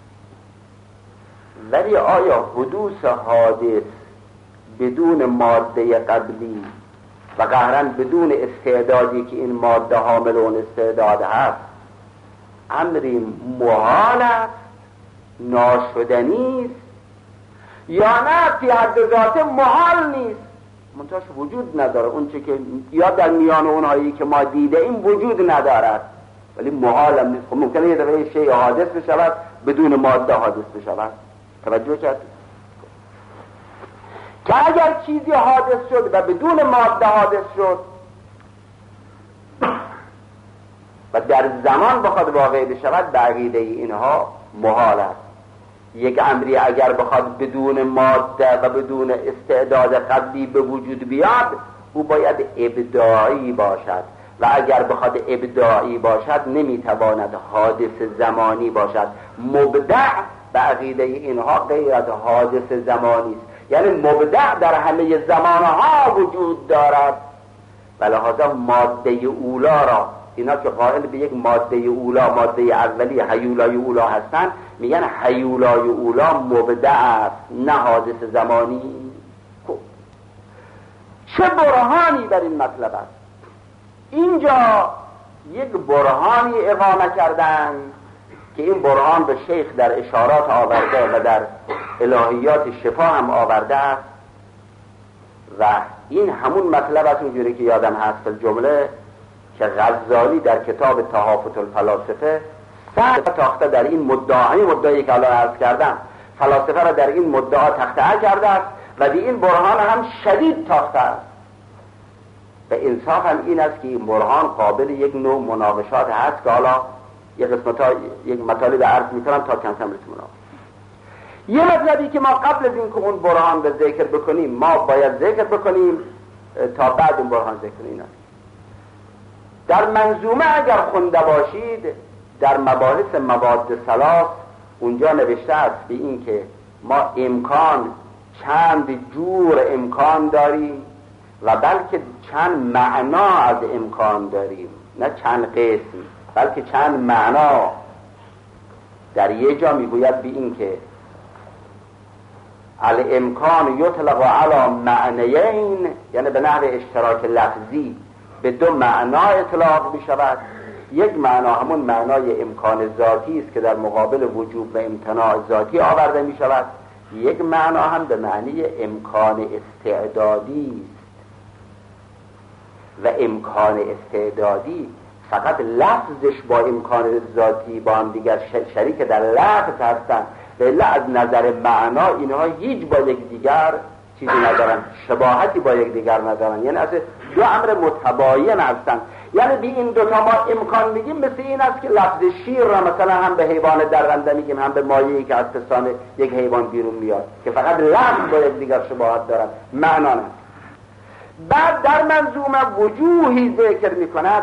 ولی آیا حدوث حادث بدون ماده قبلی و قهراً بدون استعدادی که این ماده حامل اون استعداد هست امری محال است، ناشدنی است، یا نه فی حد ذات محال نیست، منتهاش وجود نداره، اون چه که یا در میان اونهایی که ما دیده این وجود ندارد ولی محال هم نیست. خب ممکنه یه دفعه شیء حادث بشود بدون ماده حادث بشود. توجه کردید که اگر چیزی حادث شد و بدون ماده حادث شد و در زمان بخواد واقع بشود به عقیده اینها محال است. یک امری اگر بخواد بدون ماده و بدون استعداد قبلی به وجود بیاد او باید ابداعی باشد و اگر بخواد ابداعی باشد نمیتواند حادث زمانی باشد. مبدع به عقیده اینها غیر از حادث زمانی است، یعنی مبدع در همه زمانها وجود دارد و لحاظا ماده اولا را، اینا که قائل به یک ماده اولا، ماده اولی هیولای اولا هستند، میگن هیولای اولا مبدع است نه حادث زمانی. چه برهانی بر این مطلب است؟ اینجا یک برهانی اقامه کردند که این برهان به شیخ در اشارات آورده و در الهیات شفا هم آورده است و این همون مطلب است اونجوری که یادم هست فی الجمله که غزالی در کتاب تحافت الفلاسفه تاخته در این مدعایی که الان عرض کردم فلاسفه را در این مدعا تخته کرده است و به این برهان هم شدید تاخته است. و انصاف هم این است که این برهان قابل یک نوع مناقشات هست که حالا یک مطالب عرض میکنم تا کم کم رسمونم. یه مطلبی که ما قبل از این که اون برهان به ذکر بکنیم ما باید ذکر بکنیم تا بعد اون برهان ذکر این است. در منظومه اگر خونده باشید در مباحث مواد ثلاث اونجا نوشته است به این که ما امکان چند جور امکان داریم و بلکه چند معنا از امکان داریم، نه چند قسم بلکه چند معنا. در یه جا میگوید به این که الامکان یطلق علی معنیین، یعنی به نحو اشتراک لفظی به دو معنا اطلاق می شود. یک معنا همون معنای امکان ذاتی است که در مقابل وجوب و امتناع ذاتی آورده می شود. یک معنا هم به معنی امکان استعدادی است و امکان استعدادی فقط لفظش با امکان ذاتی با هم دیگر شریک در لفظ هستند و از نظر معنا اینها هیچ با یک دیگر چیزی ندارن، شباهتی با یک دیگر ندارن، یعنی از دو امر متباین هستند. یعنی بی این دوتا ما امکان میگیم مثل این است که لفظ شیر را مثلا هم به حیوان درنده میگیم هم به مایه‌ای که از پستان یک حیوان بیرون میاد که فقط لفظ با یک دیگر شباهت دارن، معنا نه. بعد در منظومه وجوهی ذکر میکند،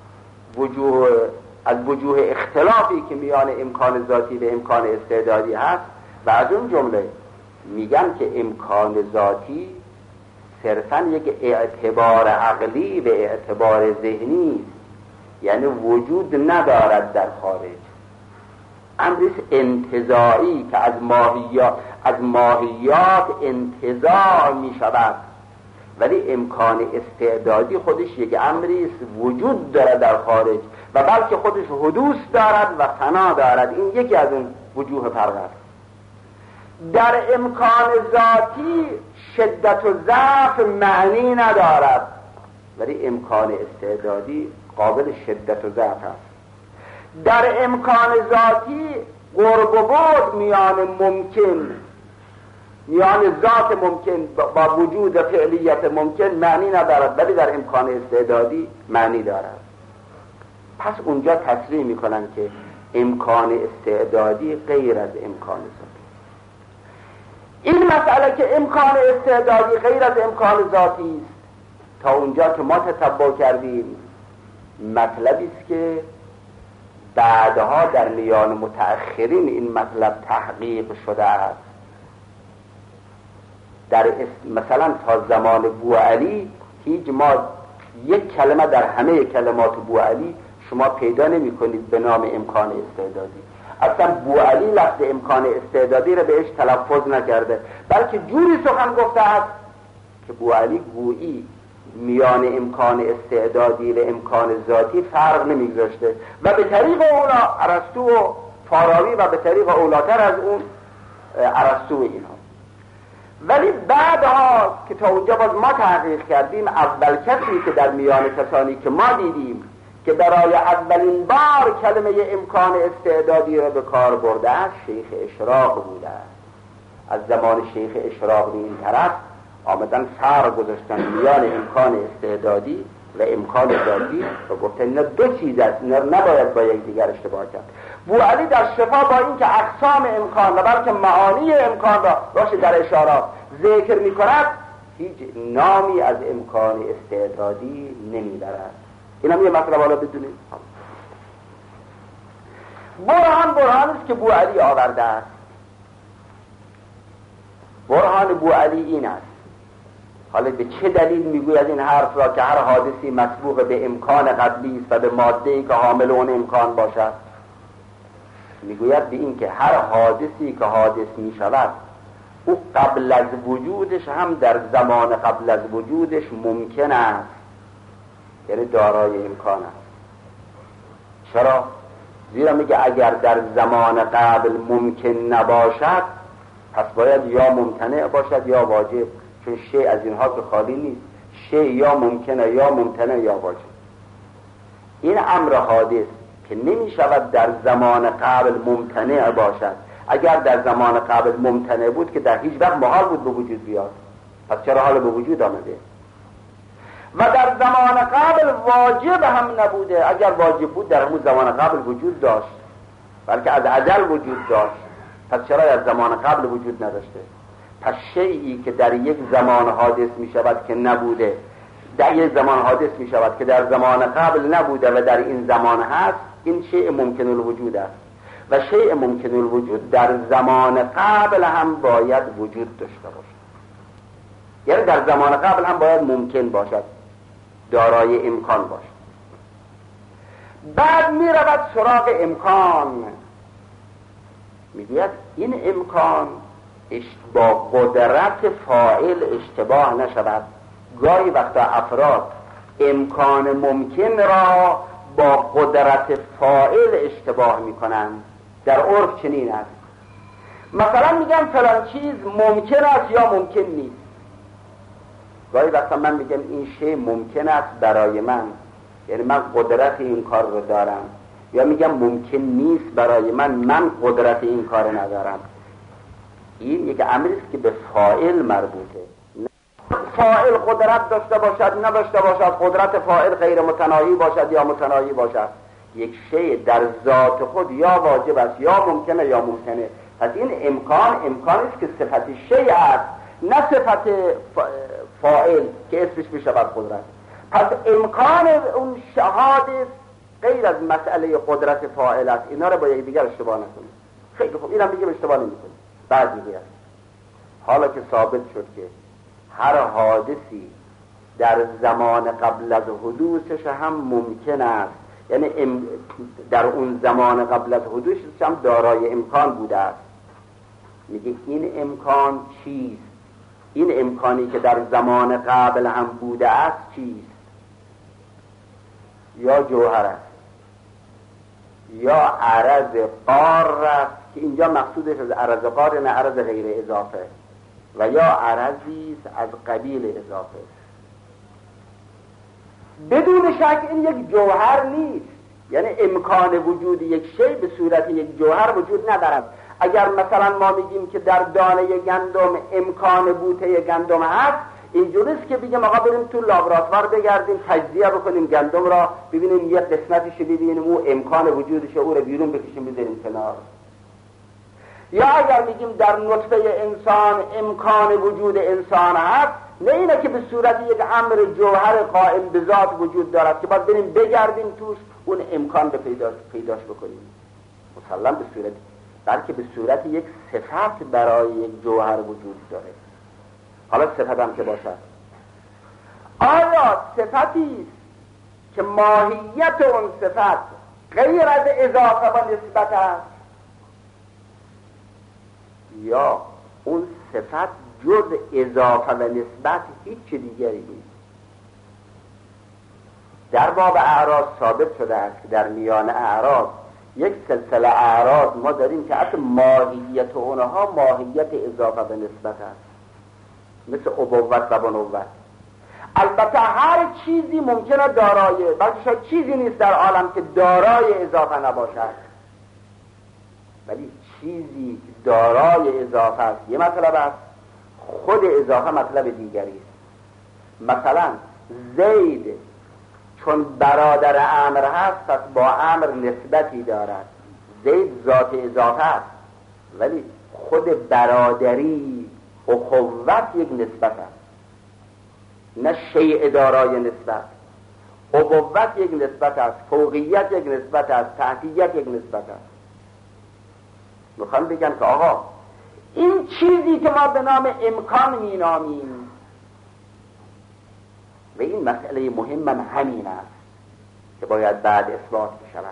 از وجوه اختلافی که میان امکان ذاتی و امکان استعدادی هست و از اون جمله میگن که امکان ذاتی صرفا یک اعتبار عقلی و اعتبار ذهنی است، یعنی وجود ندارد در خارج، امری انتزاعی که از ماهیات انتزاع می شود، ولی امکان استعدادی خودش یک امری است وجود داره در خارج و بلکه خودش حدوث دارد و فنا دارد. این یکی از اون وجوه فرق است. در امکان ذاتی شدت و ضعف معنی ندارد، ولی امکان استعدادی قابل شدت و ضعف است. در امکان ذاتی قرب و بعد میان ذات ممکن با وجود فعلیت ممکن معنی ندارد، ولی در امکان استعدادی معنی دارد. پس اونجا تصریح میکنن که امکان استعدادی غیر از امکان ذاتی. این مسئله که امکان استعدادی غیر از امکان ذاتی است، تا اونجا که ما تتبع کردیم مطلبی است که بعدها در میان متأخرین این مطلب تحقیق شده است. مثلا تا زمان بوعلی هیچ ما یک کلمه در همه کلمات بوعلی شما پیدا نمی کنید به نام امکان استعدادی. اصلا بوعلی لفظ امکان استعدادی را بهش تلفظ نکرده، بلکه جوری سخن گفته است که بوعلی گویی میان امکان استعدادی و امکان ذاتی فرق نمیگذاشته و به طریق اولا ارسطو و فارابی و به طریق اولاتر از اون ارسطو اینها. ولی بعدها که تا اونجا باز ما تحقیق کردیم، اول کسی که در میان کسانی که ما دیدیم که برای اولین بار کلمه امکان استعدادی را به کار برده است شیخ اشراق بوده است. از زمان شیخ اشراق به این طرف آمدن فرق گذاشتن میان امکان استعدادی و امکان ذاتی و گفتن اینا دو چیز است، اینا نباید با یکدیگر اشتباه کرد. بوعلی در شفا با اینکه اقسام امکان و بلکه معانی امکان را باشه در اشارات ذکر می کند، هیچ نامی از امکان استعدادی نمی برد. این هم یه مطلب حالا بدونید. برهان است که بوعلی آورده است. برهان بوعلی این است. حالا به چه دلیل میگوید این حرف را که هر حادثی مسبوق به امکان قبلی است و به ماده‌ای که حامل اون امکان باشد؟ میگوید به این که هر حادثی که حادث میشود او قبل از وجودش هم در زمان قبل از وجودش ممکن است، یعنی دارای امکان است. چرا؟ زیرا میگه اگر در زمان قبل ممکن نباشد پس باید یا ممتنع باشد یا واجب، چون شیء از اینها که خالی نیست، شیء یا ممکنه یا ممتنع یا واجب. این امر حادث که نمی شود در زمان قبل ممتنع باشد، اگر در زمان قبل ممتنع بود که در هیچ وقت محال بود به وجود بیاد، پس چرا حالا به وجود آمده؟ و در زمان قبل واجب هم نبوده، اگر واجب بود در همون زمان قبل وجود داشت، بلکه از ازل وجود داشت، پس چرا از زمان قبل وجود نداشته؟ پس شیئی که در یک زمان حادث می شود که نبوده، در یک زمان حادث می شود که در زمان قبل نبوده و در این زمان هست، این شیء ممکن الوجود است و شیء ممکن الوجود در زمان قبل هم باید وجود داشته باشد، یعنی در زمان قبل هم باید ممکن باشد، دارای امکان باشد. بعد می رود سراغ امکان، میگوید این امکان با قدرت فاعل اشتباه نشود. گاهی وقتا افراد امکان ممکن را با قدرت فاعل اشتباه میکنند. در عرف چنین است. مثلا میگن فلان چیز ممکن است یا ممکن نیست. گاهی وقتا من میگم این شی ممکن است برای من، یعنی من قدرت این کار رو دارم، یا میگم ممکن نیست برای من قدرت این کار ندارم. این یک امری است که به فاعل مربوطه. فاعل قدرت داشته باشد نداشته باشد، قدرت فاعل غیر متناهی باشد یا متناهی باشد، یک شی در ذات خود یا واجب است یا ممکنه یا ممکنه. پس این امکان است که صفت شی است، نه صفت فاعل که اسمش بشود قدرت. پس امکان اون حادث غیر از مسئله قدرت فاعل است. اینا رو با یکدیگر اشتباه نکنید. خیلی خوب، اینم میگه اشتباه نمی‌کنید. بعد میگه حالا که ثابت شد که هر حادثی در زمان قبل از حدوثش هم ممکن است، یعنی در اون زمان قبل از حدوثش هم دارای امکان بوده است، میگه این امکان چیست؟ این امکانی که در زمان قبل هم بوده است چیست؟ یا جوهر است یا عرض قار رفت که اینجا مقصودش از عرض قار نه عرض غیر اضافه، و یا عرضی از قبیل اضافه. بدون شک این یک جوهر نیست، یعنی امکان وجود یک شی به صورت یک جوهر وجود ندارد. اگر مثلا ما میگیم که در دانه گندم امکان بوته گندم هست، اینجوریست که بگیم آقا بریم تو لابراتوار بگردیم تجزیه بکنیم گندم را ببینیم یک قسمتش ببینیم او امکان وجودش او را بیرون بکشیم بذاریم کنار. یا اگر میگیم در نطفه انسان امکان وجود انسان هست، نه اینه که به صورت یک امر جوهر قائم به ذات وجود دارد که باید بریم بگردیم توش اون امکان به پیداش بکنیم. مسلم به صورت، بلکه به صورت یک صفت برای یک جوهر وجود داره. حالا صفت هم که باشد، آیا صفتی که ماهیت اون صفت غیر از اضافه و نسبت است، یا اون صفت جز اضافه و نسبت هیچ دیگری نیست؟ در باب اعراض ثابت شده است که در میان اعراض یک سلسله اعراض ما داریم که حتی ماهیت اونها ماهیت اضافه و نسبت است، مثل ابوت و بنوت. البته هر چیزی ممکنه دارای، بلکه شاید چیزی نیست در عالم که دارای اضافه نباشد، ولی چیزی دارای اضافه است یه مطلب است، خود اضافه مطلب دیگری است. مثلا زید چون برادر عمرو هست پس با عمرو نسبتی دارد، زید ذات اضافه است، ولی خود برادری اخوت یک نسبت است، نه شیء دارای نسبت. ابوت یک نسبت است، فوقیت یک نسبت است، تحتیت یک نسبت است. میخوام بگم که آقا این چیزی که ما به نام امکان مینامیم و این مسئله مهم همین است که باید بعد اثبات بشود،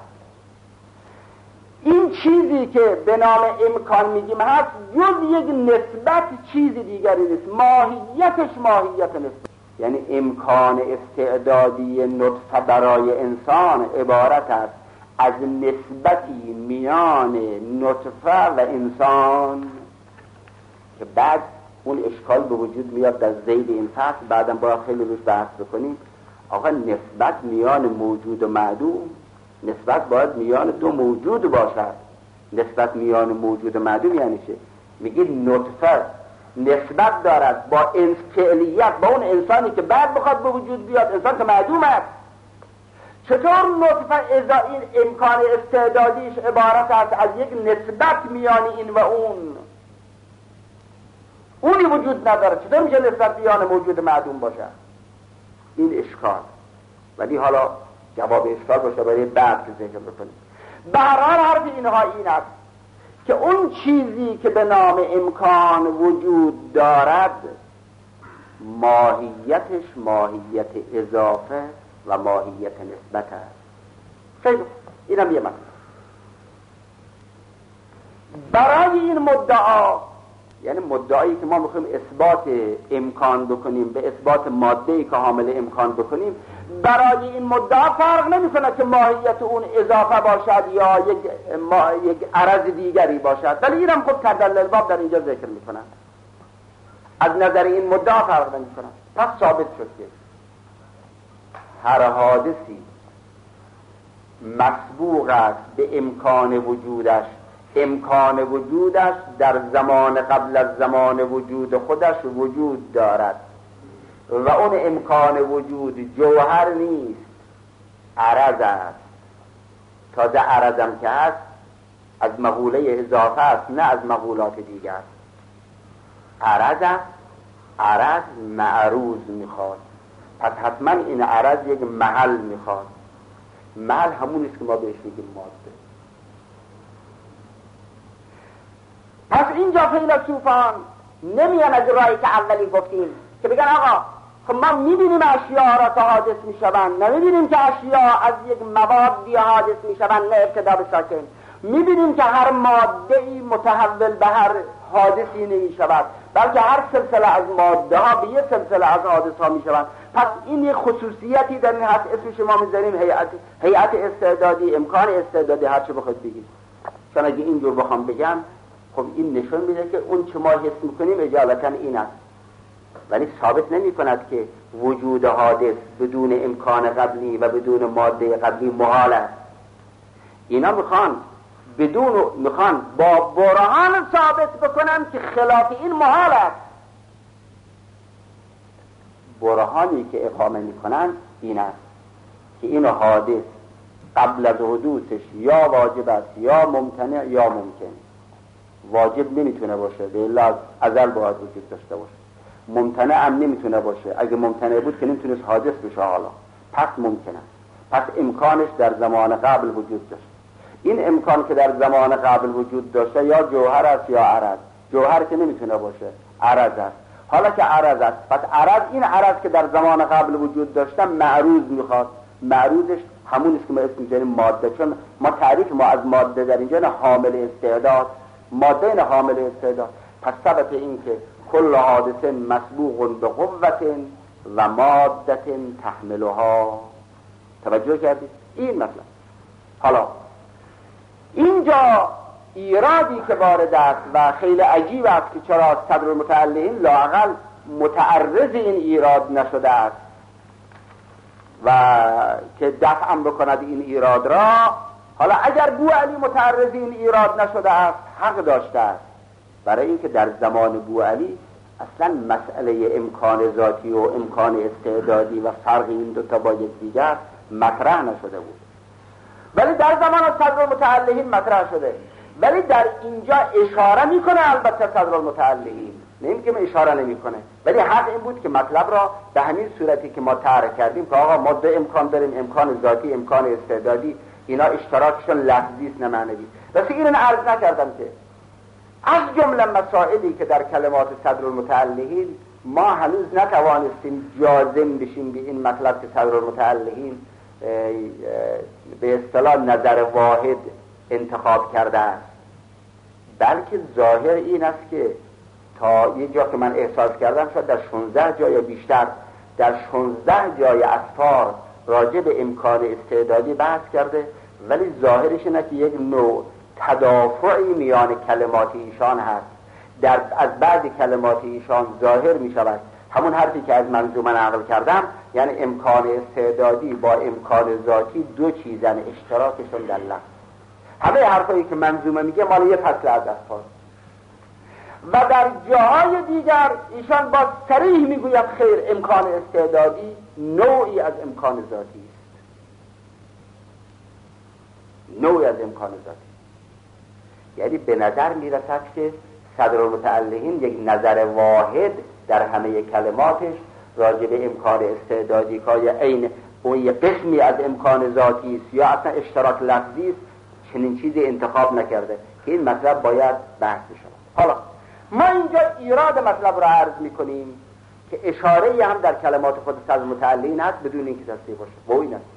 این چیزی که به نام امکان میگیم هست جز یک نسبت چیز دیگری نیست، ماهیتش ماهیت نسبت. یعنی امکان استعدادی نطفه برای انسان عبارت است از نسبتی میان نطفه و انسان که بعد اون اشکال به وجود میاد در ذیل این فصل، بعدم باید خیلی روش بحث بکنیم. آقا نسبت میان موجود و معدوم، نسبت باید میان دو موجود باشد. نسبت میان موجود و معدوم یعنی چه؟ میگید نطفه نسبت دارد با فعلیت، با اون انسانی که بعد بخواد به وجود بیاد، انسان که معدوم است. چطور نطفه این امکان استعدادیش عبارت است از یک نسبت میان این و اونی وجود نداره؟ چطور میشه نسبت میان موجود معدوم باشه؟ این اشکال. ولی حالا جواب اشکال باشه برای بعد که ذکر بکنیم. به هر حال حرف اینها این است که اون چیزی که به نام امکان وجود دارد ماهیتش ماهیت اضافه و ماهیت نسبت است. خیلی اینم یه مطلب. برای این مدعا، یعنی مدعایی که ما میخوایم اثبات امکان بکنیم به اثبات ماده‌ای که حامل امکان بکنیم، برای این مدعا فرق نمیکنه که ماهیت اون اضافه باشد یا یک عرض دیگری باشد، ولی اینم خود تدلل الباب در اینجا ذکر میکنن. از نظر این مدعا فرق نمیکنه. پس ثابت شد که هر حادثی مسبوق است به امکان وجودش، امکان وجودش در زمان قبل از زمان وجود خودش وجود دارد و اون امکان وجود جوهر نیست، عرض است. تازه عرضم که هست از مقوله اضافه است، نه از مقولات دیگر. عرض است، عرض معروض میخواد، پس حتما این عرض یک محل میخواد. محل همون است که ما بهش میگیم ماده. پس اینجا فیلسوفان نمیان از راهی که اولی گفتیم که بگن آقا خب ما میبینیم اشیاء را که حادث میشوند، نمیبینیم که اشیاء از یک موادی حادث میشوند، نه ابتدا به ساکن. میبینیم که هر ماده‌ای متحول به هر حادثی نمی شود، بلکه هر سلسله از ماده ها به یه سلسله از حادث ها می شود. پس این یه خصوصیتی در این هست، اسمش ما میذاریم هیئت استعدادی، امکان استعدادی، هر چه بخواید بگید. چون اگه اینجور بخوام بگم خب این نشون میده که اون چه ما حس میکنیم اجالتا این است، ولی ثابت نمی کند که وجود حادث بدون امکان قبلی و بدون ماده قبلی محال است. اینا میخوان با برهان ثابت بکنن که خلاف این محال است. برهانی که اقامه میکنن این است که این حادث قبل از حدوثش یا واجب است یا ممتنع یا ممکن. واجب نمیتونه باشه، به الا ازل باید وجود داشته باشه. ممتنع هم نمیتونه باشه، اگه ممتنع بود که نمیتونست حادث بشه حالا، پس ممکنه. پس امکانش در زمان قبل وجود داشت. این امکان که در زمان قبل وجود داشته یا جوهر است یا عرض. جوهر که نمیتونه باشه، عرض است. حالا که عرض است، پس این عرض که در زمان قبل وجود داشته معروض میخواد. معروضش همون است که ما اسم میذاریم ماده، چون ما تعریف ما از ماده در اینجا حامل استعداد، ماده حامل استعداد. پس ثبت این که کل حادث مسبوق به قوت و ماده تحملها. توجه کردید؟ این مطلب. حالا اینجا ایرادی که وارد است و خیلی عجیب است که چرا صدر المتعلقین لااقل متعرض این ایراد نشده است و که دفعم بکند این ایراد را. حالا اگر بوعلی متعرض این ایراد نشده است حق داشته است، برای اینکه در زمان بوعلی اصلا مسئله امکان ذاتی و امکان استعدادی و فرق این دوتا با یکدیگر مطرح نشده بود، ولی در زمان صدر المتعلقین مطرح شده. ولی در اینجا اشاره میکنه البته صدر المتعلقین، نمیگه که اشاره نمیکنه، ولی حق این بود که مطلب را به همین صورتی که ما طرح کردیم که آقا ما دو امکان داریم، امکان ذاتی، امکان استعدادی، اینا اشتراکشون لفظی است نه معنوی. بس اینو عرض نکردم که از جمله مسائلی که در کلمات صدر المتعلقین ما هنوز نتوانستیم جازم بشیم به این مطلب که صدر المتعلقین به اصطلاح نظر واحد انتخاب کرده است، بلکه ظاهر این است که تا یه جا که من احساس کردم شاید در 16 جا یا بیشتر، در 16 جای اسفار راجع به امکان استعدادی بحث کرده، ولی ظاهرش اینه که یک نوع تدافعی میان کلمات ایشان هست. از بعد کلمات ایشان ظاهر می شود همون حرفی که از منظومه نقل کردم، یعنی امکان استعدادی با امکان ذاتی دو چیزن، اشتراکشون در لفظ. همه حرفایی که منظومه میگه مال یه فصل از اسفار، و در جاهای دیگر ایشان با صریح میگوید خیر، امکان استعدادی نوعی از امکان ذاتی است، نوعی از امکان ذاتی. یعنی به نظر میرسد که صدر المتعلقین یک نظر واحد در همه کلماتش راجع به امکان استعدادی که یا عین اون یک قسمی از امکان ذاتی است یا اصلا اشتراک لفظی است، چنین چیزی انتخاب نکرده که این مطلب باید بحث بشه. حالا ما اینجا ایراد مطلب را عرض میکنیم که اشاره هم در کلمات خود صدر المتعلقین هست بدون اینکه تصریح باشه. با این است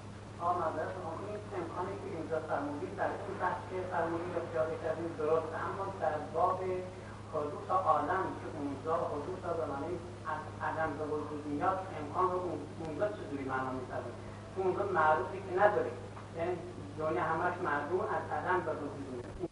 امکانی که اینجا فرمودید در این بحث که فرمودید اختیار کردید درست، اما در باب حدوث عالم که اونجا حدوث به معنی از عدم به وجود میاد، امکان رو اونجا چجوری معنا می‌کنید؟ اونجا معروفی که نداره، یعنی دنیا همش معلوم از عدم به وجود میاد.